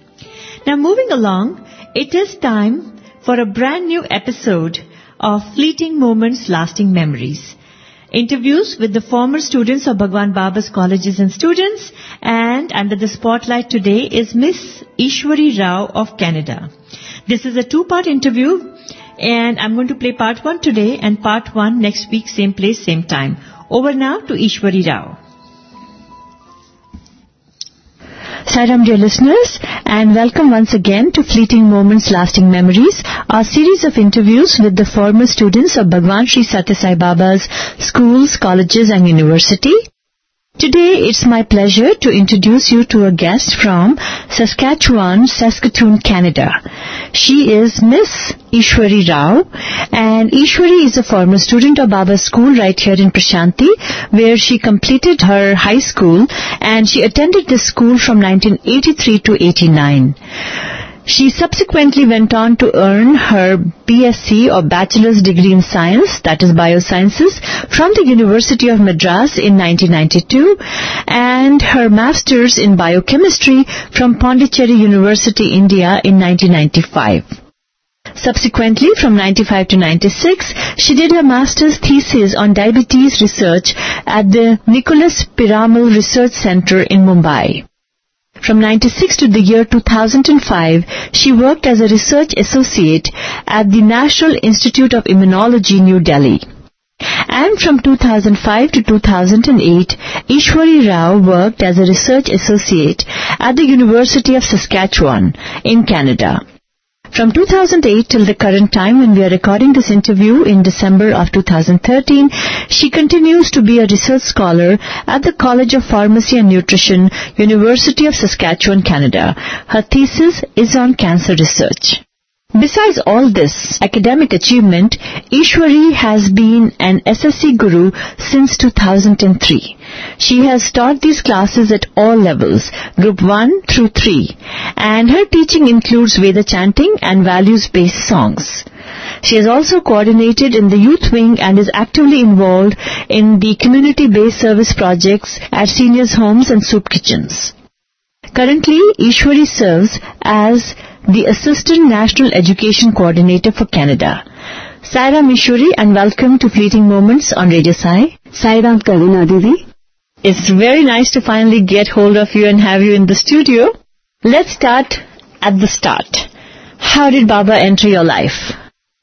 Now, moving along, it is time for a brand new episode of Fleeting Moments, Lasting Memories. Interviews with the former students of Bhagwan Baba's colleges and students, and under the spotlight today is Miss Ishwari Rao of Canada. This is a two-part interview, and I'm going to play part one today and part one next week, same place, same time. Over now to Ishwari Rao. Sairam, dear listeners, and welcome once again to Fleeting Moments, Lasting Memories, our series of interviews with the former students of Bhagwan Sri Satya Sai Baba's schools, colleges and university. Today, it's my pleasure to introduce you to a guest from Saskatchewan, Saskatoon, Canada. She is Miss Ishwari Rao, and Ishwari is a former student of Baba's school right here in Prashanthi, where she completed her high school, and she attended this school from nineteen eighty-three to eighty-nine. She subsequently went on to earn her B S c or Bachelor's Degree in Science, that is Biosciences, from the University of Madras in nineteen ninety-two, and her Master's in Biochemistry from Pondicherry University, India in nineteen ninety-five. Subsequently, from ninety-five to ninety-six, she did her master's thesis on diabetes research at the Nicholas Piramal Research Center in Mumbai. From ninety-six to the year two thousand five, she worked as a research associate at the National Institute of Immunology, New Delhi. And from two thousand five to two thousand eight, Ishwari Rao worked as a research associate at the University of Saskatchewan in Canada. From two thousand eight till the current time when we are recording this interview in December of two thousand thirteen, she continues to be a research scholar at the College of Pharmacy and Nutrition, University of Saskatchewan, Canada. Her thesis is on cancer research. Besides all this academic achievement, Ishwari has been an S S C guru since two thousand three. She has taught these classes at all levels, Group one through three, and her teaching includes Veda chanting and values-based songs. She has also coordinated in the youth wing and is actively involved in the community-based service projects at seniors' homes and soup kitchens. Currently, Ishwari serves as the Assistant National Education Coordinator for Canada. Sairam Ishwari, and welcome to Fleeting Moments on Radio Sai. Sairam Karuna Didi. It's very nice to finally get hold of you and have you in the studio. Let's start at the start. How did Baba enter your life?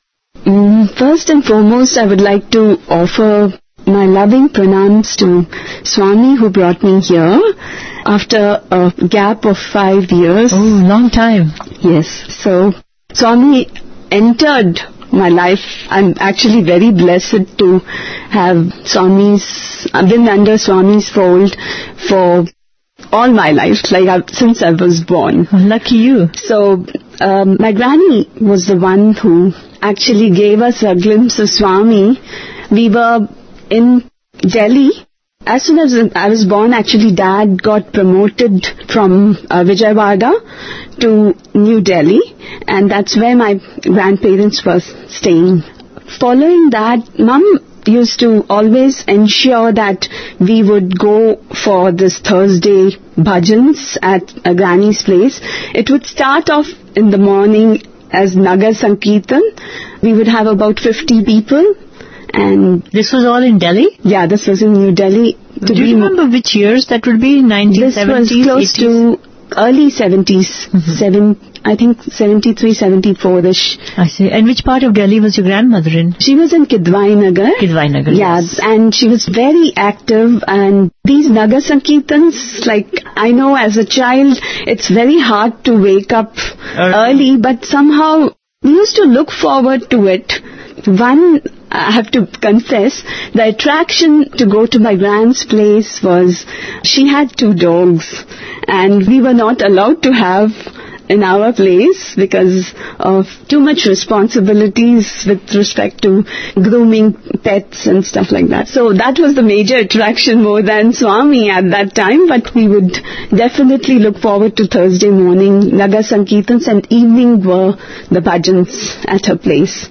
Mm, first and foremost, I would like to offer my loving pranams to Swami who brought me here after a gap of five years. Oh, long time. Yes. So, Swami entered my life. I'm actually very blessed to have Swami's, I've been under Swami's fold for all my life, like I've, since I was born. Oh, lucky you. So, um, my granny was the one who actually gave us a glimpse of Swami. We were in Delhi. As soon as I was born, actually Dad got promoted from uh, Vijayawada to New Delhi, and that's where my grandparents were staying. Following that, Mum used to always ensure that we would go for this Thursday bhajans at a granny's place. It would start off in the morning as Nagar Sankirtan. We would have about fifty people. And this was all in Delhi? Yeah, this was in New Delhi. Do you remember which years that would be? nineteen seventies? This was close eighties? to early seventies. Mm-hmm. Seven, I think seventy-three, seventy-four-ish. I see. And which part of Delhi was your grandmother in? She was in Kidwai Nagar. Kidwai Nagar, yeah, yes. And she was very active. And these Nagar Sankirtans, like, I know as a child, it's very hard to wake up uh, early, but somehow we used to look forward to it. One, I have to confess, the attraction to go to my grand's place was she had two dogs, and we were not allowed to have in our place because of too much responsibilities with respect to grooming pets and stuff like that. So that was the major attraction more than Swami at that time, but we would definitely look forward to Thursday morning Nagar Sankirtans, and evening were the bhajans at her place.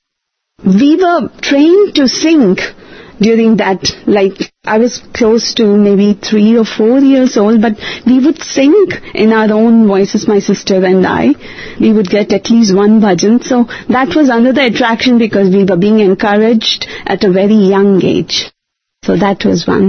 We were trained to sing during that, like I was close to maybe three or four years old, but we would sing in our own voices, my sister and I. We would get at least one bhajan. So that was another attraction because we were being encouraged at a very young age. So that was one.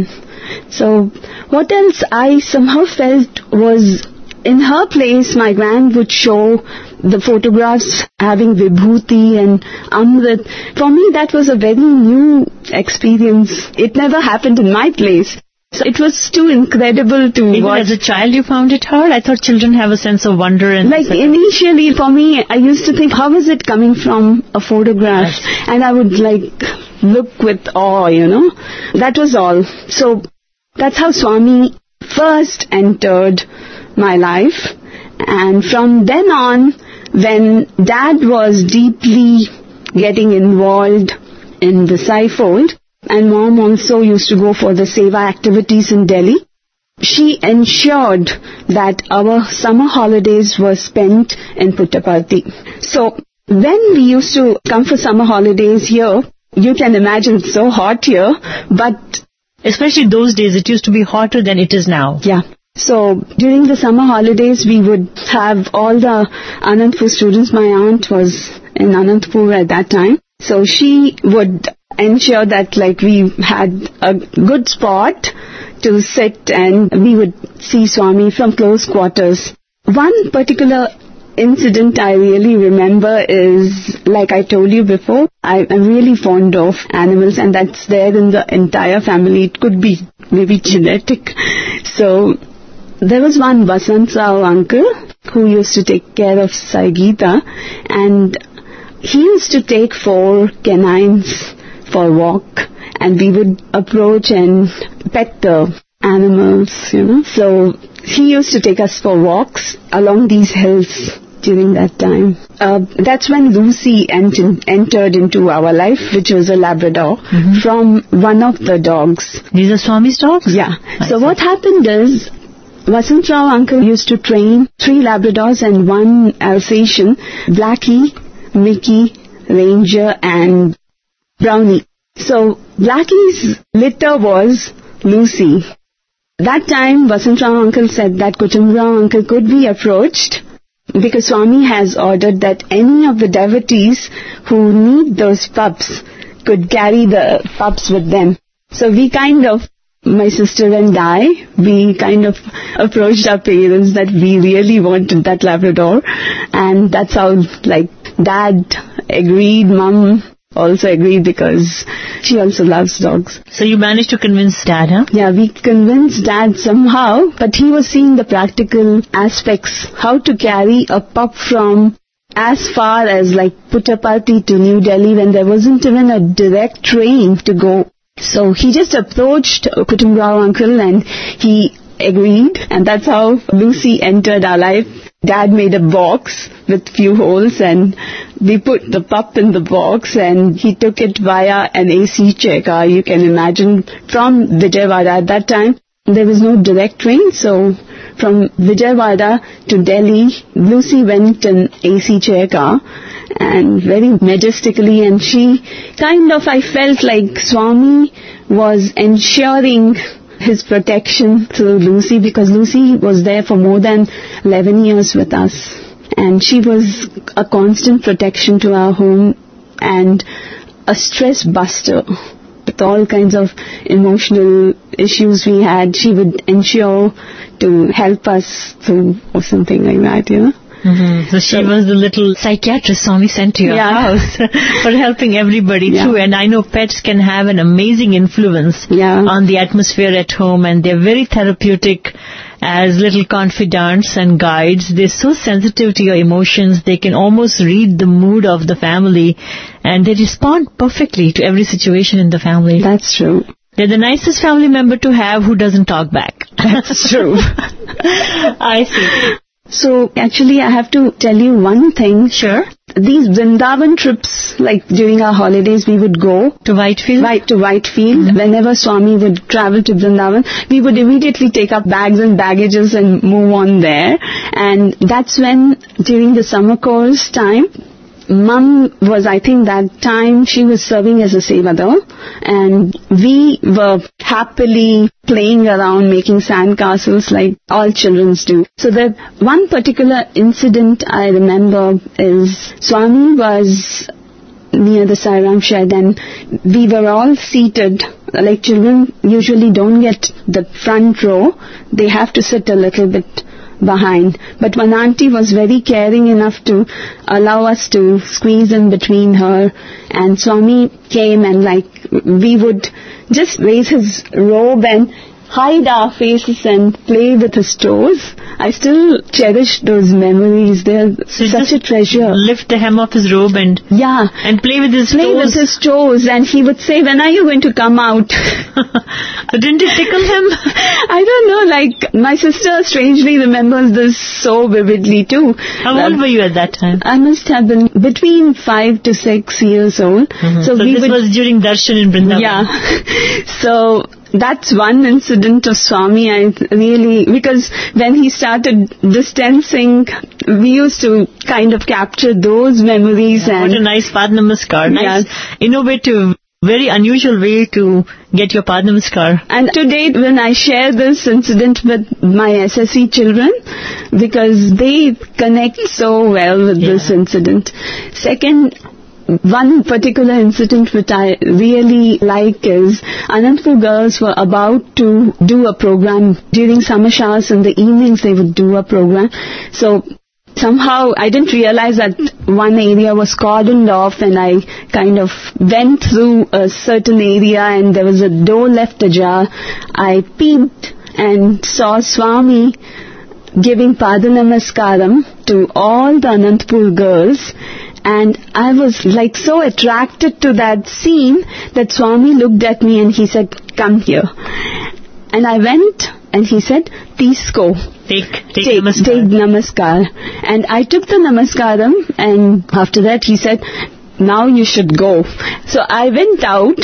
So what else I somehow felt was, in her place, my grand would show the photographs having Vibhuti and Amrit. For me, that was a very new experience. It never happened in my place. So it was too incredible to Even watch. as a child you found it hard? I thought children have a sense of wonder. And like initially, for me, I used to think, how is it coming from a photograph? Yes. And I would like look with awe, you know. That was all. So that's how Swami first entered my life. And from then on, when Dad was deeply getting involved in the Sai fold, and Mom also used to go for the Seva activities in Delhi, she ensured that our summer holidays were spent in Puttaparthi. So when we used to come for summer holidays here, you can imagine it's so hot here, but especially those days, it used to be hotter than it is now. Yeah. So during the summer holidays, we would have all the Anandpur students. My aunt was in Anandpur at that time. So she would ensure that like we had a good spot to sit and we would see Swami from close quarters. One particular incident I really remember is, like I told you before, I am really fond of animals, and that's there in the entire family. It could be maybe genetic. So there was one Vasant Rao uncle who used to take care of Saigita, and he used to take four canines for a walk, and we would approach and pet the animals, you know. So he used to take us for walks along these hills during that time. Uh, that's when Lucy ent- entered into our life, which was a Labrador, mm-hmm. from one of the dogs. These are Swami's dogs? Yeah. I so see. What happened is, Vasant Rao uncle used to train three Labradors and one Alsatian, Blackie, Mickey, Ranger, and Brownie. So Blackie's litter was Lucy. That time, Vasant Rao uncle said that Kuchum Rao uncle could be approached, because Swami has ordered that any of the devotees who need those pups could carry the pups with them. So we kind of, my sister and I, we kind of approached our parents that we really wanted that Labrador, and that's how, like, Dad agreed, Mom also agreed, because she also loves dogs. So you managed to convince Dad, huh? Yeah, we convinced Dad somehow, but he was seeing the practical aspects, how to carry a pup from as far as like Puttaparthi to New Delhi when there wasn't even a direct train to go. So he just approached Kutum Rao uncle and he agreed, and that's how Lucy entered our life Dad made a box with few holes and we put the pup in the box and he took it via an A C chair car. You can imagine, from Vijayawada at that time. There was no direct train, so from Vijayawada to Delhi, Lucy went in A C chair car and very majestically, and she kind of, I felt like Swami was ensuring his protection through Lucy, because Lucy was there for more than eleven years with us. And she was a constant protection to our home and a stress buster. With all kinds of emotional issues we had, she would ensure to help us through or something like that, you know. Mm-hmm. So she so, was the little psychiatrist Swami sent to your yeah. house for helping everybody yeah. through. And I know pets can have an amazing influence yeah. on the atmosphere at home, and they're very therapeutic as little confidants and guides. They're so sensitive to your emotions. They can almost read the mood of the family, and they respond perfectly to every situation in the family. That's true. They're the nicest family member to have who doesn't talk back. That's true. I see. So actually I have to tell you one thing. Sure. These Vrindavan trips, like during our holidays, we would go to Whitefield. Right, to Whitefield. Mm-hmm. Whenever Swami would travel to Vrindavan, we would immediately take up bags and baggages and move on there. And that's when, during the summer course time, Mum was, I think that time, she was serving as a sevadar, and we were happily playing around, making sand castles like all children do. So the one particular incident I remember is Swami was near the Sairam shed and we were all seated. Like children usually don't get the front row, they have to sit a little bit behind. But one auntie was very caring enough to allow us to squeeze in between her, and Swami came and like we would just raise his robe and hide our faces and play with his toes. I still cherish those memories. They're so such a treasure. Lift the hem of his robe and yeah, and play with his play toes. Play with his toes, and he would say, "When are you going to come out?" Didn't it tickle him? I don't know. Like my sister strangely remembers this so vividly too. How old um, were you at that time? I must have been between five to six years old. Mm-hmm. So, so we this would, was during Darshan in Vrindavan. Yeah. So that's one incident of Swami I really, because when he started distancing, we used to kind of capture those memories. Yeah, and what a nice Pad Namaskar. Nice, yeah. Innovative, very unusual way to get your Pad Namaskar. And to date, when I share this incident with my S S C children, because they connect so well with yeah. this incident. Second, one particular incident which I really like is Anantapur girls were about to do a program during summer showers. In the evenings they would do a program. So somehow I didn't realize that one area was cordoned off, and I kind of went through a certain area and there was a door left ajar. I peeped and saw Swami giving Pada Namaskaram to all the Anantapur girls. And I was like so attracted to that scene that Swami looked at me and he said, "Come here." And I went and he said, "Teesko." Take, take, take namaskar. Take namaskar. And I took the namaskaram, and after that he said, "Now you should go." So I went out.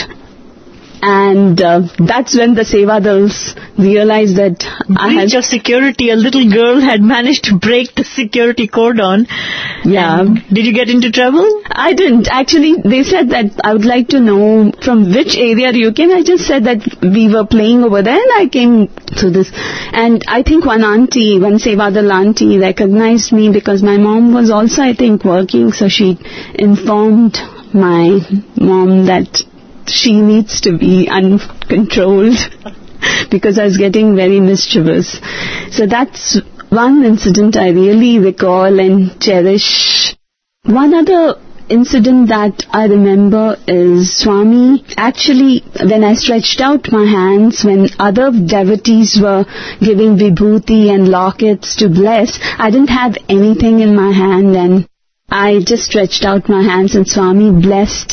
And uh, that's when the Sevadars realized that I had breach of security. A little girl had managed to break the security cordon. Yeah. And did you get into trouble? I didn't. Actually, they said that I would like to know from which area you came. I just said that we were playing over there and I came to this. And I think one auntie, one Sevadar auntie recognized me because my mom was also, I think, working. So she informed my mom that she needs to be uncontrolled because I was getting very mischievous. So that's one incident I really recall and cherish. One other incident that I remember is Swami, actually when I stretched out my hands, when other devotees were giving vibhuti and lockets to bless, I didn't have anything in my hand, and I just stretched out my hands and Swami blessed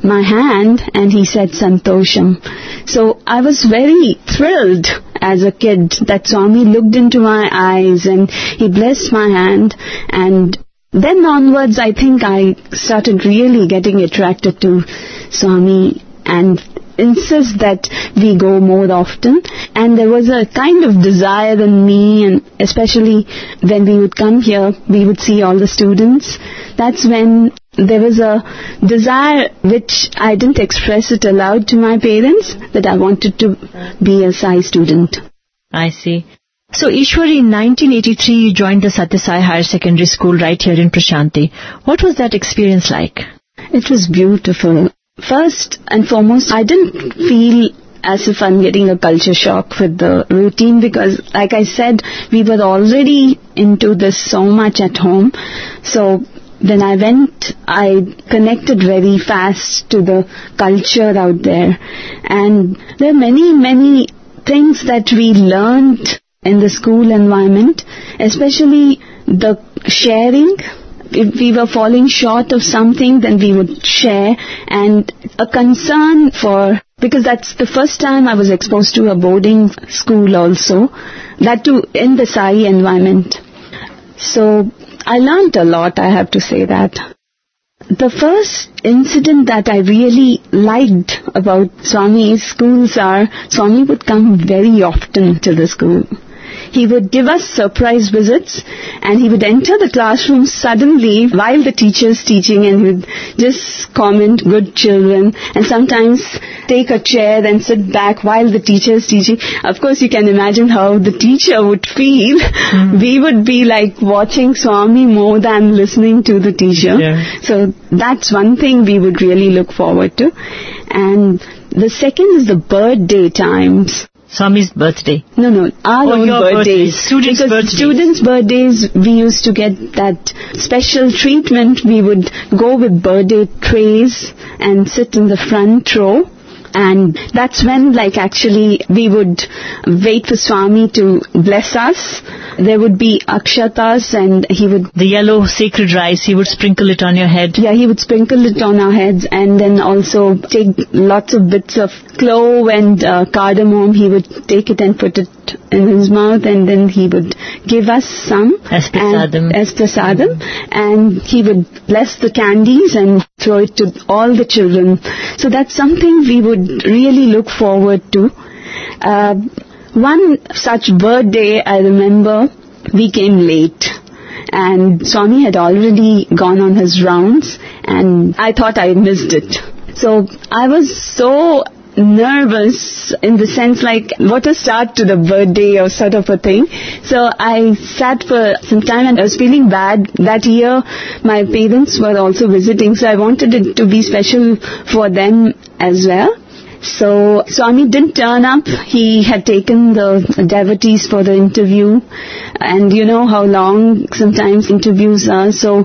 my hand and he said Santosham. So I was very thrilled as a kid that Swami looked into my eyes and he blessed my hand, and then onwards I think I started really getting attracted to Swami and insist that we go more often. And there was a kind of desire in me, and especially when we would come here, we would see all the students. That's when there was a desire which I didn't express it aloud to my parents, that I wanted to be a Sai student. I see. So Ishwari, in nineteen eighty-three you joined the Satyasai Higher Secondary School right here in Prashanthi. What was that experience like? It was beautiful. First and foremost, I didn't feel as if I'm getting a culture shock with the routine, because like I said, we were already into this so much at home. So when I went, I connected very fast to the culture out there. And there are many, many things that we learned in the school environment, especially the sharing. If we were falling short of something, then we would share, and a concern for, because that's the first time I was exposed to a boarding school also, that too in the Sai environment. So I learned a lot, I have to say that. The first incident that I really liked about Swami's schools are, Swami would come very often to the school. He would give us surprise visits, and he would enter the classroom suddenly while the teacher's teaching, and he would just comment, good children, and sometimes take a chair and sit back while the teacher's teaching. Of course, you can imagine how the teacher would feel. Mm. We would be like watching Swami more than listening to the teacher. Yeah. So that's one thing we would really look forward to. And the second is the birthday times. Swami's birthday. No, no, our oh, own your birthdays. birthdays. Students' because birthdays. students' birthdays, we used to get that special treatment. We would go with birthday trays and sit in the front row. And that's when, like, actually, we would wait for Swami to bless us. There would be akshatas, and he would... The yellow sacred rice, he would sprinkle it on your head. Yeah, he would sprinkle it on our heads, and then also take lots of bits of clove and uh, cardamom. He would take it and put it in his mouth, and then he would give us some. As prasadam. As prasadam. And he would bless the candies and throw it to all the children. So that's something we would really look forward to. Uh, one such birthday, I remember, we came late, and Swami had already gone on his rounds, and I thought I missed it. So I was so nervous, in the sense like, what a start to the birthday or sort of a thing. So I sat for some time, and I was feeling bad. That year my parents were also visiting, so I wanted it to be special for them as well. So Swami didn't turn up. He had taken the devotees for the interview, and you know how long sometimes interviews are. So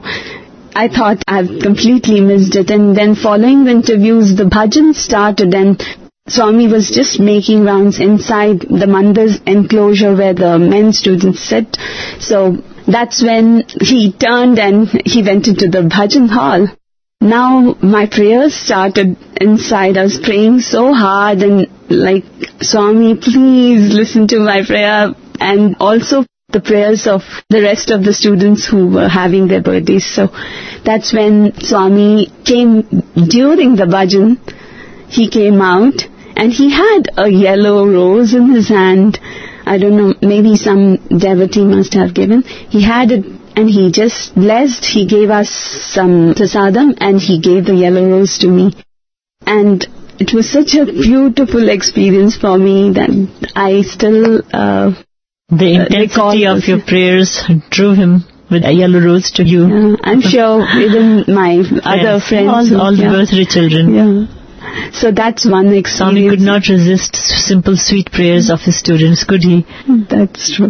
I thought I've completely missed it. And then following the interviews, the bhajan started, and Swami was just making rounds inside the mandir's enclosure where the men students sit. So that's when he turned and he went into the bhajan hall. Now my prayers started inside. I was praying so hard, and like, Swami, please listen to my prayer, and also the prayers of the rest of the students who were having their birthdays. So that's when Swami came during the bhajan. He came out, and he had a yellow rose in his hand. I don't know, maybe some devotee must have given. He had it, and he just blessed. He gave us some prasadam, and he gave the yellow rose to me. And it was such a beautiful experience for me that I still... Uh, the intensity uh, of your prayers drew him with a yellow rose to you. Yeah, I'm sure even my other yes, friends... All, who, all yeah. the birthday children. Yeah. So that's one experience. Swami could not resist simple, sweet prayers of his students, could he? That's true.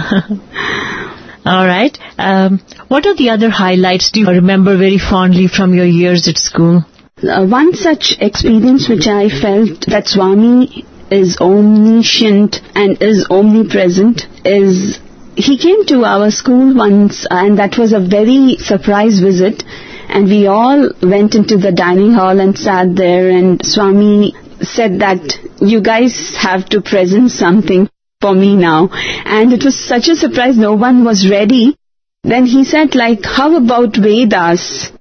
All right. Um, what are the other highlights do you remember very fondly from your years at school? Uh, one such experience which I felt that Swami is omniscient and is omnipresent is, he came to our school once, and that was a very surprise visit. And we all went into the dining hall and sat there, and Swami said that you guys have to present something for me now. And it was such a surprise, no one was ready. Then he said, like, how about Vedas?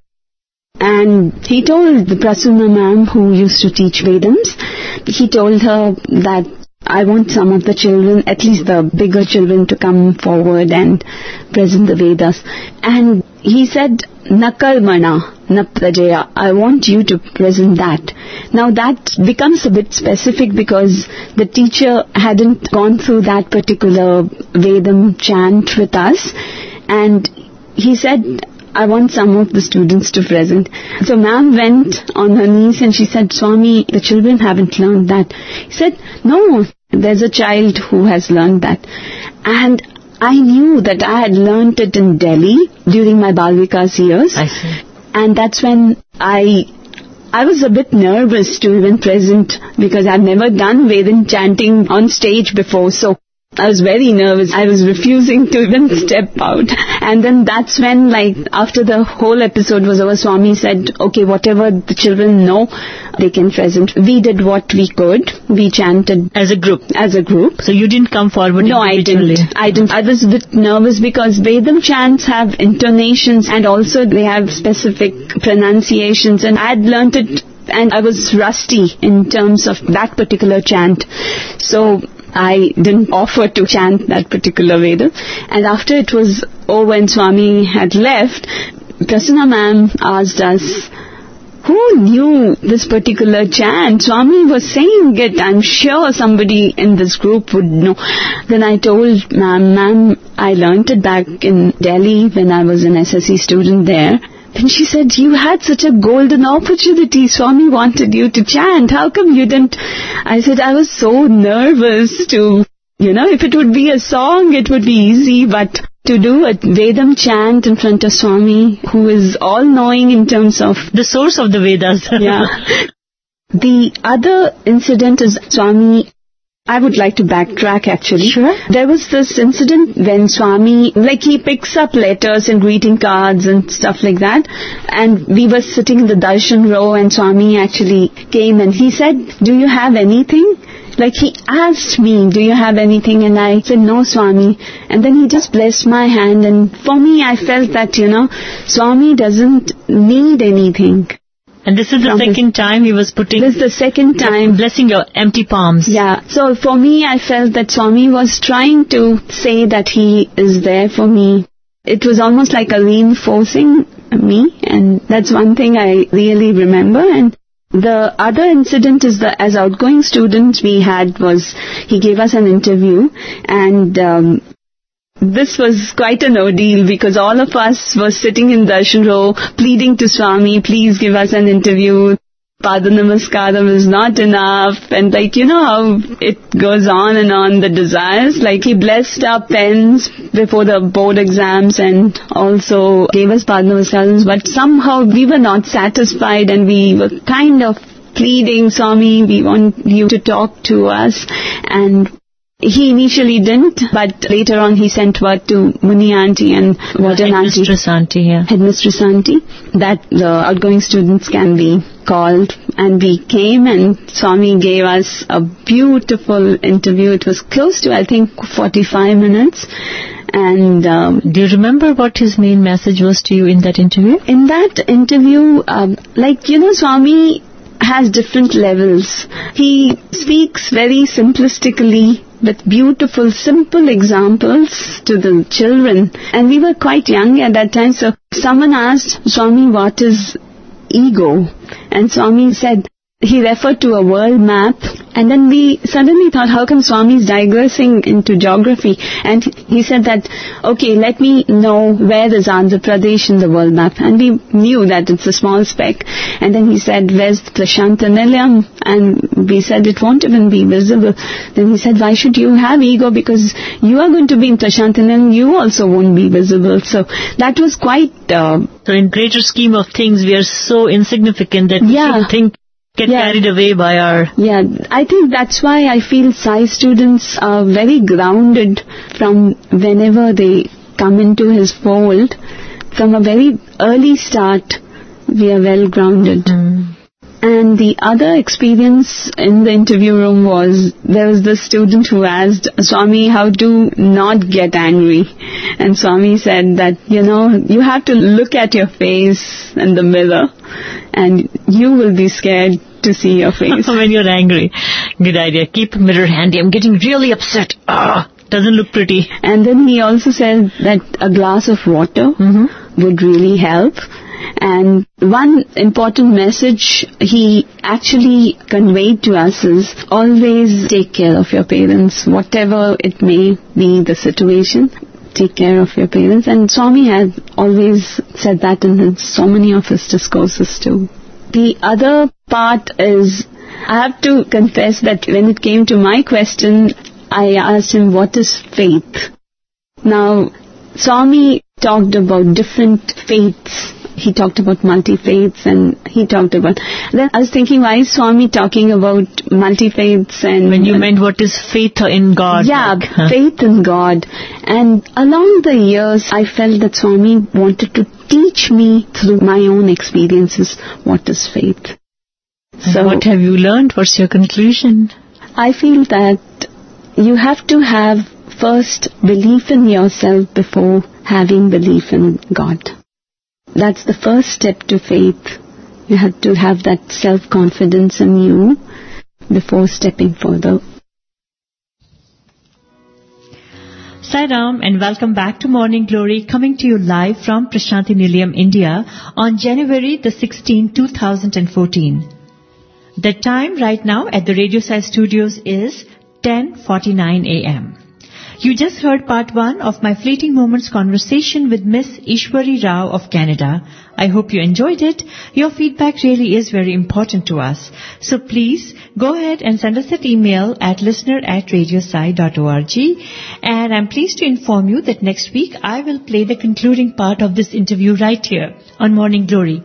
And he told the Prasunna ma'am, who used to teach Vedams, he told her that I want some of the children, at least the bigger children, to come forward and present the Vedas. And he said, Nakarmana, Naprajaya, I want you to present that. Now that becomes a bit specific because the teacher hadn't gone through that particular Vedam chant with us. And he said, I want some of the students to present. So ma'am went on her knees and she said, Swami, the children haven't learned that. He said, no, there's a child who has learned that. And I knew that I had learned it in Delhi during my Bal Vikas years. I see. And that's when I I was a bit nervous to even present because I've never done Vedan chanting on stage before. So I was very nervous. I was refusing to even step out. And then that's when, like, after the whole episode was over, Swami said, okay, whatever the children know, they can present. We did what we could. We chanted. As a group? As a group. So you didn't come forward No, I didn't. I didn't. I was a bit nervous because Vedam chants have intonations and also they have specific pronunciations. And I had learnt it and I was rusty in terms of that particular chant. So I didn't offer to chant that particular Veda. And after it was over and Swami had left, Prasanna ma'am asked us, who knew this particular chant? Swami was saying it. I'm sure somebody in this group would know. Then I told ma'am, ma'am, I learnt it back in Delhi when I was an S S C student there. Then she said, you had such a golden opportunity. Swami wanted you to chant. How come you didn't? I said, I was so nervous to, you know, if it would be a song, it would be easy. But to do a Vedam chant in front of Swami, who is all-knowing in terms of the source of the Vedas. Yeah. The other incident is Swami, I would like to backtrack actually. Sure. There was this incident when Swami, like he picks up letters and greeting cards and stuff like that. And we were sitting in the darshan row and Swami actually came and he said, do you have anything? Like he asked me, do you have anything? And I said, no, Swami. And then he just blessed my hand. And for me, I felt that, you know, Swami doesn't need anything. And this is the From second time he was putting... This is the second time. Blessing your empty palms. Yeah. So for me, I felt that Swami was trying to say that he is there for me. It was almost like a reinforcing me. And that's one thing I really remember. And the other incident is that as outgoing students we had was, he gave us an interview and... Um, This was quite an ordeal because all of us were sitting in darshan row pleading to Swami, please give us an interview. Pada Namaskaram is not enough. And like, you know how it goes on and on, the desires. Like he blessed our pens before the board exams and also gave us Pada Namaskaram. But somehow we were not satisfied and we were kind of pleading, Swami, we want you to talk to us. And he initially didn't, but later on he sent word to Muni Auntie and Warden Auntie. Headmistress Auntie, yeah. Headmistress Auntie, that the outgoing students can be called. And we came and Swami gave us a beautiful interview. It was close to, I think, forty-five minutes. And um, do you remember what his main message was to you in that interview? In that interview, um, like, you know, Swami has different levels. He speaks very simplistically with beautiful, simple examples to the children. And we were quite young at that time, so someone asked Swami, what is ego? And Swami said, he referred to a world map. And then we suddenly thought, how come Swami is digressing into geography? And he said that, okay, let me know where is Andhra Pradesh in the world map. And we knew that it's a small speck. And then he said, where's Prashanta Nilayam? And we said, it won't even be visible. Then he said, why should you have ego? Because you are going to be in Prashanta Nilayam, you also won't be visible. So that was quite... Uh, so in greater scheme of things, we are so insignificant that we yeah. should think... get yeah. carried away by our... Yeah, I think that's why I feel Sai students are very grounded from whenever they come into his fold. From a very early start, we are well grounded. Mm. And the other experience in the interview room was, there was this student who asked Swami how to not get angry. And Swami said that, you know, you have to look at your face in the mirror and you will be scared to see your face. When you're angry. Good idea. Keep a mirror handy. I'm getting really upset. Ah, doesn't look pretty. And then he also said that a glass of water Mm-hmm. would really help. And one important message he actually conveyed to us is always take care of your parents, whatever it may be the situation. Take care of your parents. And Swami has always said that in his, so many of his discourses too. The other part is, I have to confess that when it came to my question, I asked him, what is faith? Now, Swami talked about different faiths. He talked about multi-faiths and he talked about... Then I was thinking, why is Swami talking about multi-faiths and... When you meant what is faith in God. Yeah, like, huh? faith in God. And along the years, I felt that Swami wanted to teach me through my own experiences what is faith. So what have you learned? What's your conclusion? I feel that you have to have first belief in yourself before having belief in God. That's the first step to faith. You have to have that self-confidence in you before stepping further. Sai Ram, and welcome back to Morning Glory, coming to you live from Prashanthi Nilayam, India on January the sixteenth, two thousand fourteen. The time right now at the Radio Sai studios is ten forty-nine a.m. You just heard part one of my fleeting moments conversation with Miss Ishwari Rao of Canada. I hope you enjoyed it. Your feedback really is very important to us. So please go ahead and send us an email at listener at radiosai dot org. And I'm pleased to inform you that next week I will play the concluding part of this interview right here on Morning Glory.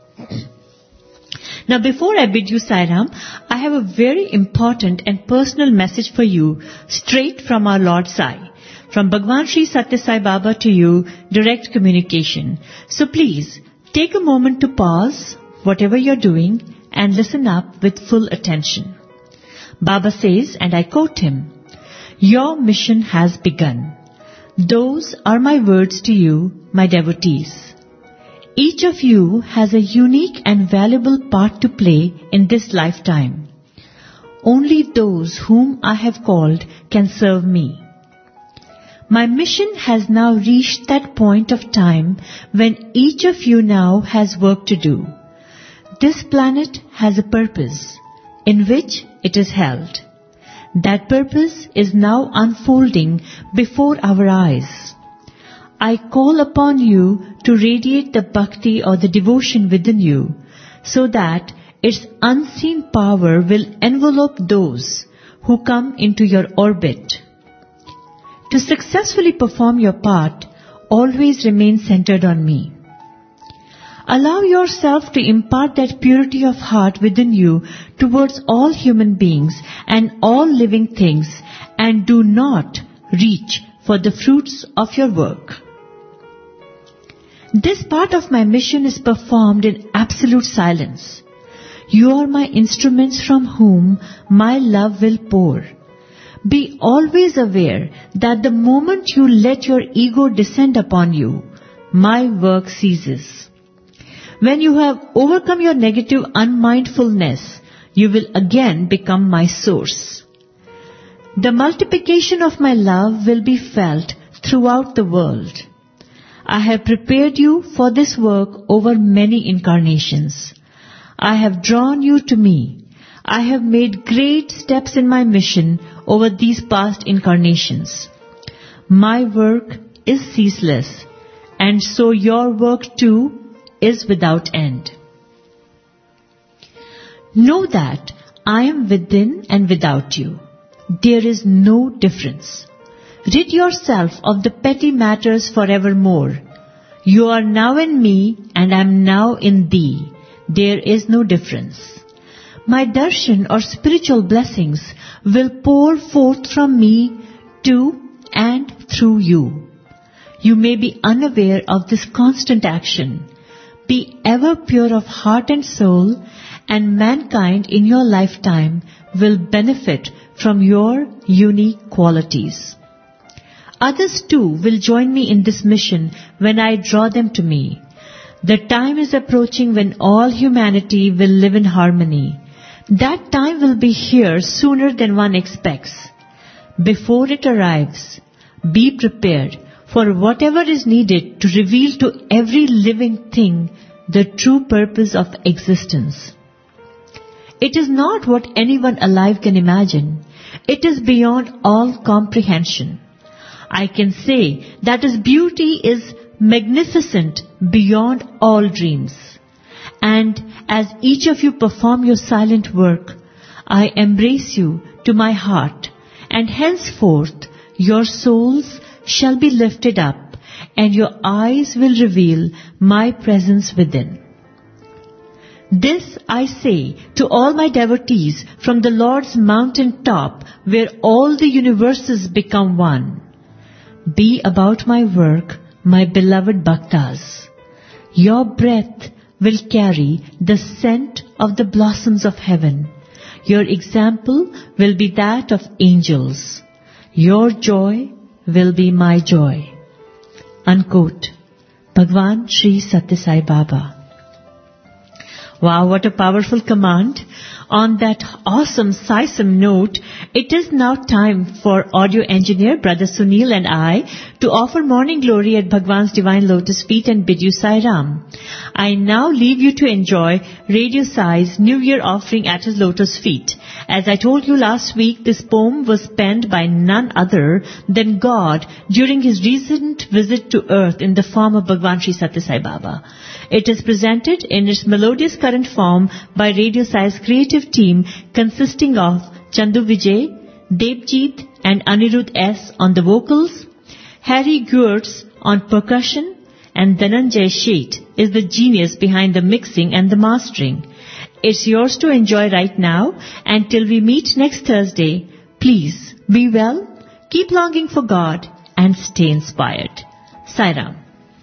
Now, before I bid you Sai Ram, I have a very important and personal message for you, straight from our Lord Sai. From Bhagwan Sri Satya Sai Baba to you, direct communication. So please, take a moment to pause, whatever you're doing, and listen up with full attention. Baba says, and I quote him, "Your mission has begun. Those are my words to you, my devotees. Each of you has a unique and valuable part to play in this lifetime. Only those whom I have called can serve me. My mission has now reached that point of time when each of you now has work to do. This planet has a purpose in which it is held. That purpose is now unfolding before our eyes. I call upon you to radiate the bhakti or the devotion within you so that its unseen power will envelope those who come into your orbit. To successfully perform your part, always remain centered on me. Allow yourself to impart that purity of heart within you towards all human beings and all living things, and do not reach for the fruits of your work. This part of my mission is performed in absolute silence. You are my instruments from whom my love will pour. Be always aware that the moment you let your ego descend upon you, my work ceases. When you have overcome your negative unmindfulness, you will again become my source. The multiplication of my love will be felt throughout the world. I have prepared you for this work over many incarnations. I have drawn you to me. I have made great steps in my mission over these past incarnations. My work is ceaseless, and so your work too is without end. Know that I am within and without you. There is no difference. Rid yourself of the petty matters forevermore. You are now in me and I am now in thee. There is no difference. My darshan or spiritual blessings will pour forth from me to and through you. You may be unaware of this constant action. be ever pure of heart and soul, and mankind in your lifetime will benefit from your unique qualities. Others too will join me in this mission when I draw them to me. The time is approaching when all humanity will live in harmony. That time will be here sooner than one expects. Before it arrives, be prepared for whatever is needed to reveal to every living thing the true purpose of existence. It is not what anyone alive can imagine. It is beyond all comprehension. I can say that its beauty is magnificent beyond all dreams. And as each of you perform your silent work, I embrace you to my heart, and henceforth your souls shall be lifted up, and your eyes will reveal my presence within. This I say to all my devotees from the Lord's mountain top, where all the universes become one. Be about my work, my beloved bhaktas. Your breath will carry the scent of the blossoms of heaven. Your example will be that of angels. Your joy will be my joy. Unquote. Bhagwan Sri Satya Sai Baba. Wow, what a powerful command. On that awesome, sighsome note, it is now time for audio engineer Brother Sunil and I to offer morning glory at Bhagwan's divine lotus feet and bid you Sai Ram. I now leave you to enjoy Radio Sai's New Year offering at his lotus feet. As I told you last week, this poem was penned by none other than God during his recent visit to earth in the form of Bhagwan Sri Satya Sai Baba. It is presented in its melodious current form by Radio Sai's creative team consisting of Chandu Vijay, Devjit and Anirudh S. on the vocals, Harry Guertz on percussion, and Dhananjay Sheth is the genius behind the mixing and the mastering. It's yours to enjoy right now, and till we meet next Thursday, please be well, keep longing for God, and stay inspired. Sai Ram.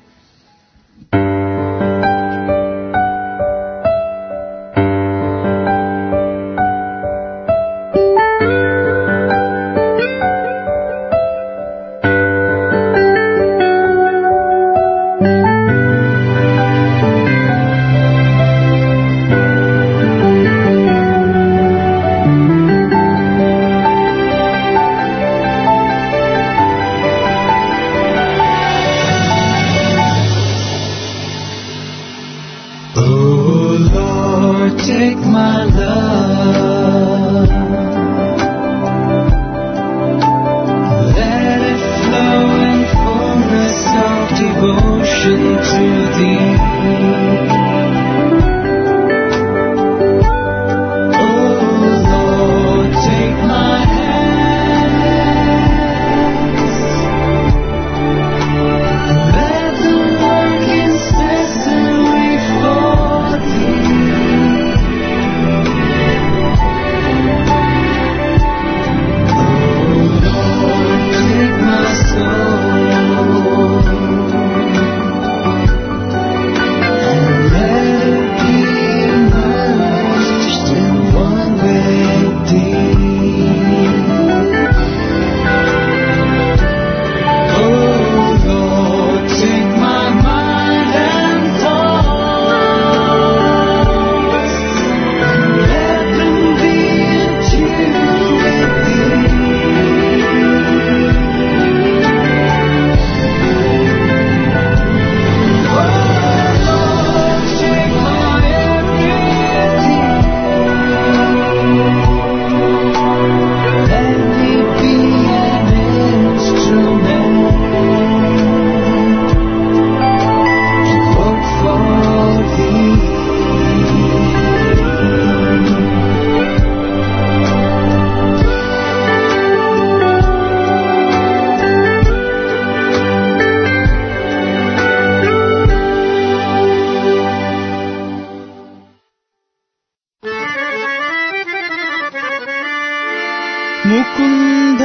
Mukund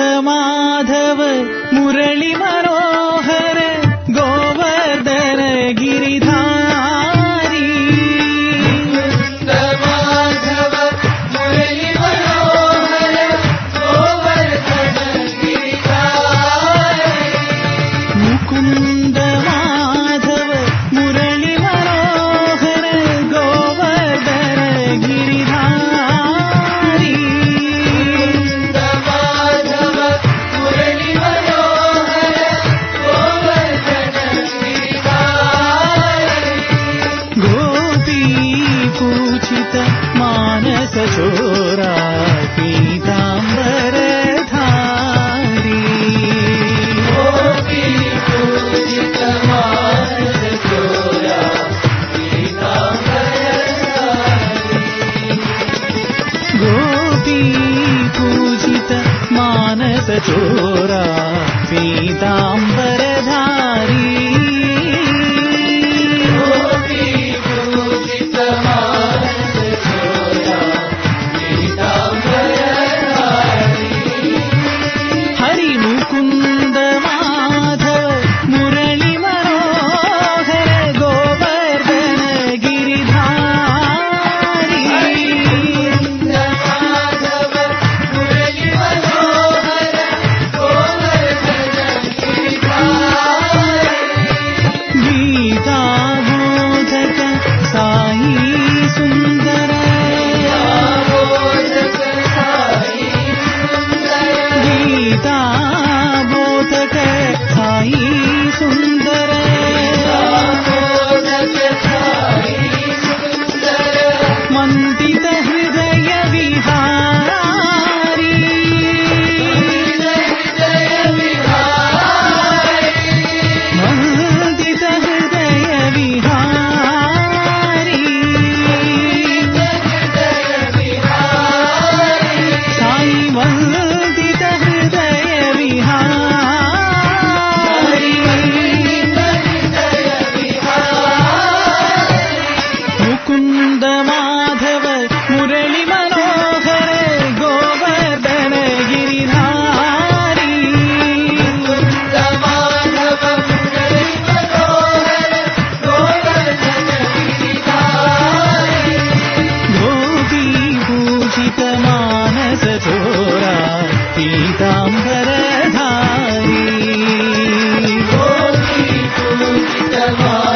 Madhav Murli Manohar Govardhan Giridhari చోరా పీతాంబరధారి Gopi Pujitha Manasa చోరా పీతాంబరధారి Gopi Pujitha Manasa చోరా పీతాంబరధారి పీతాంబరధారి Gopi Pujitha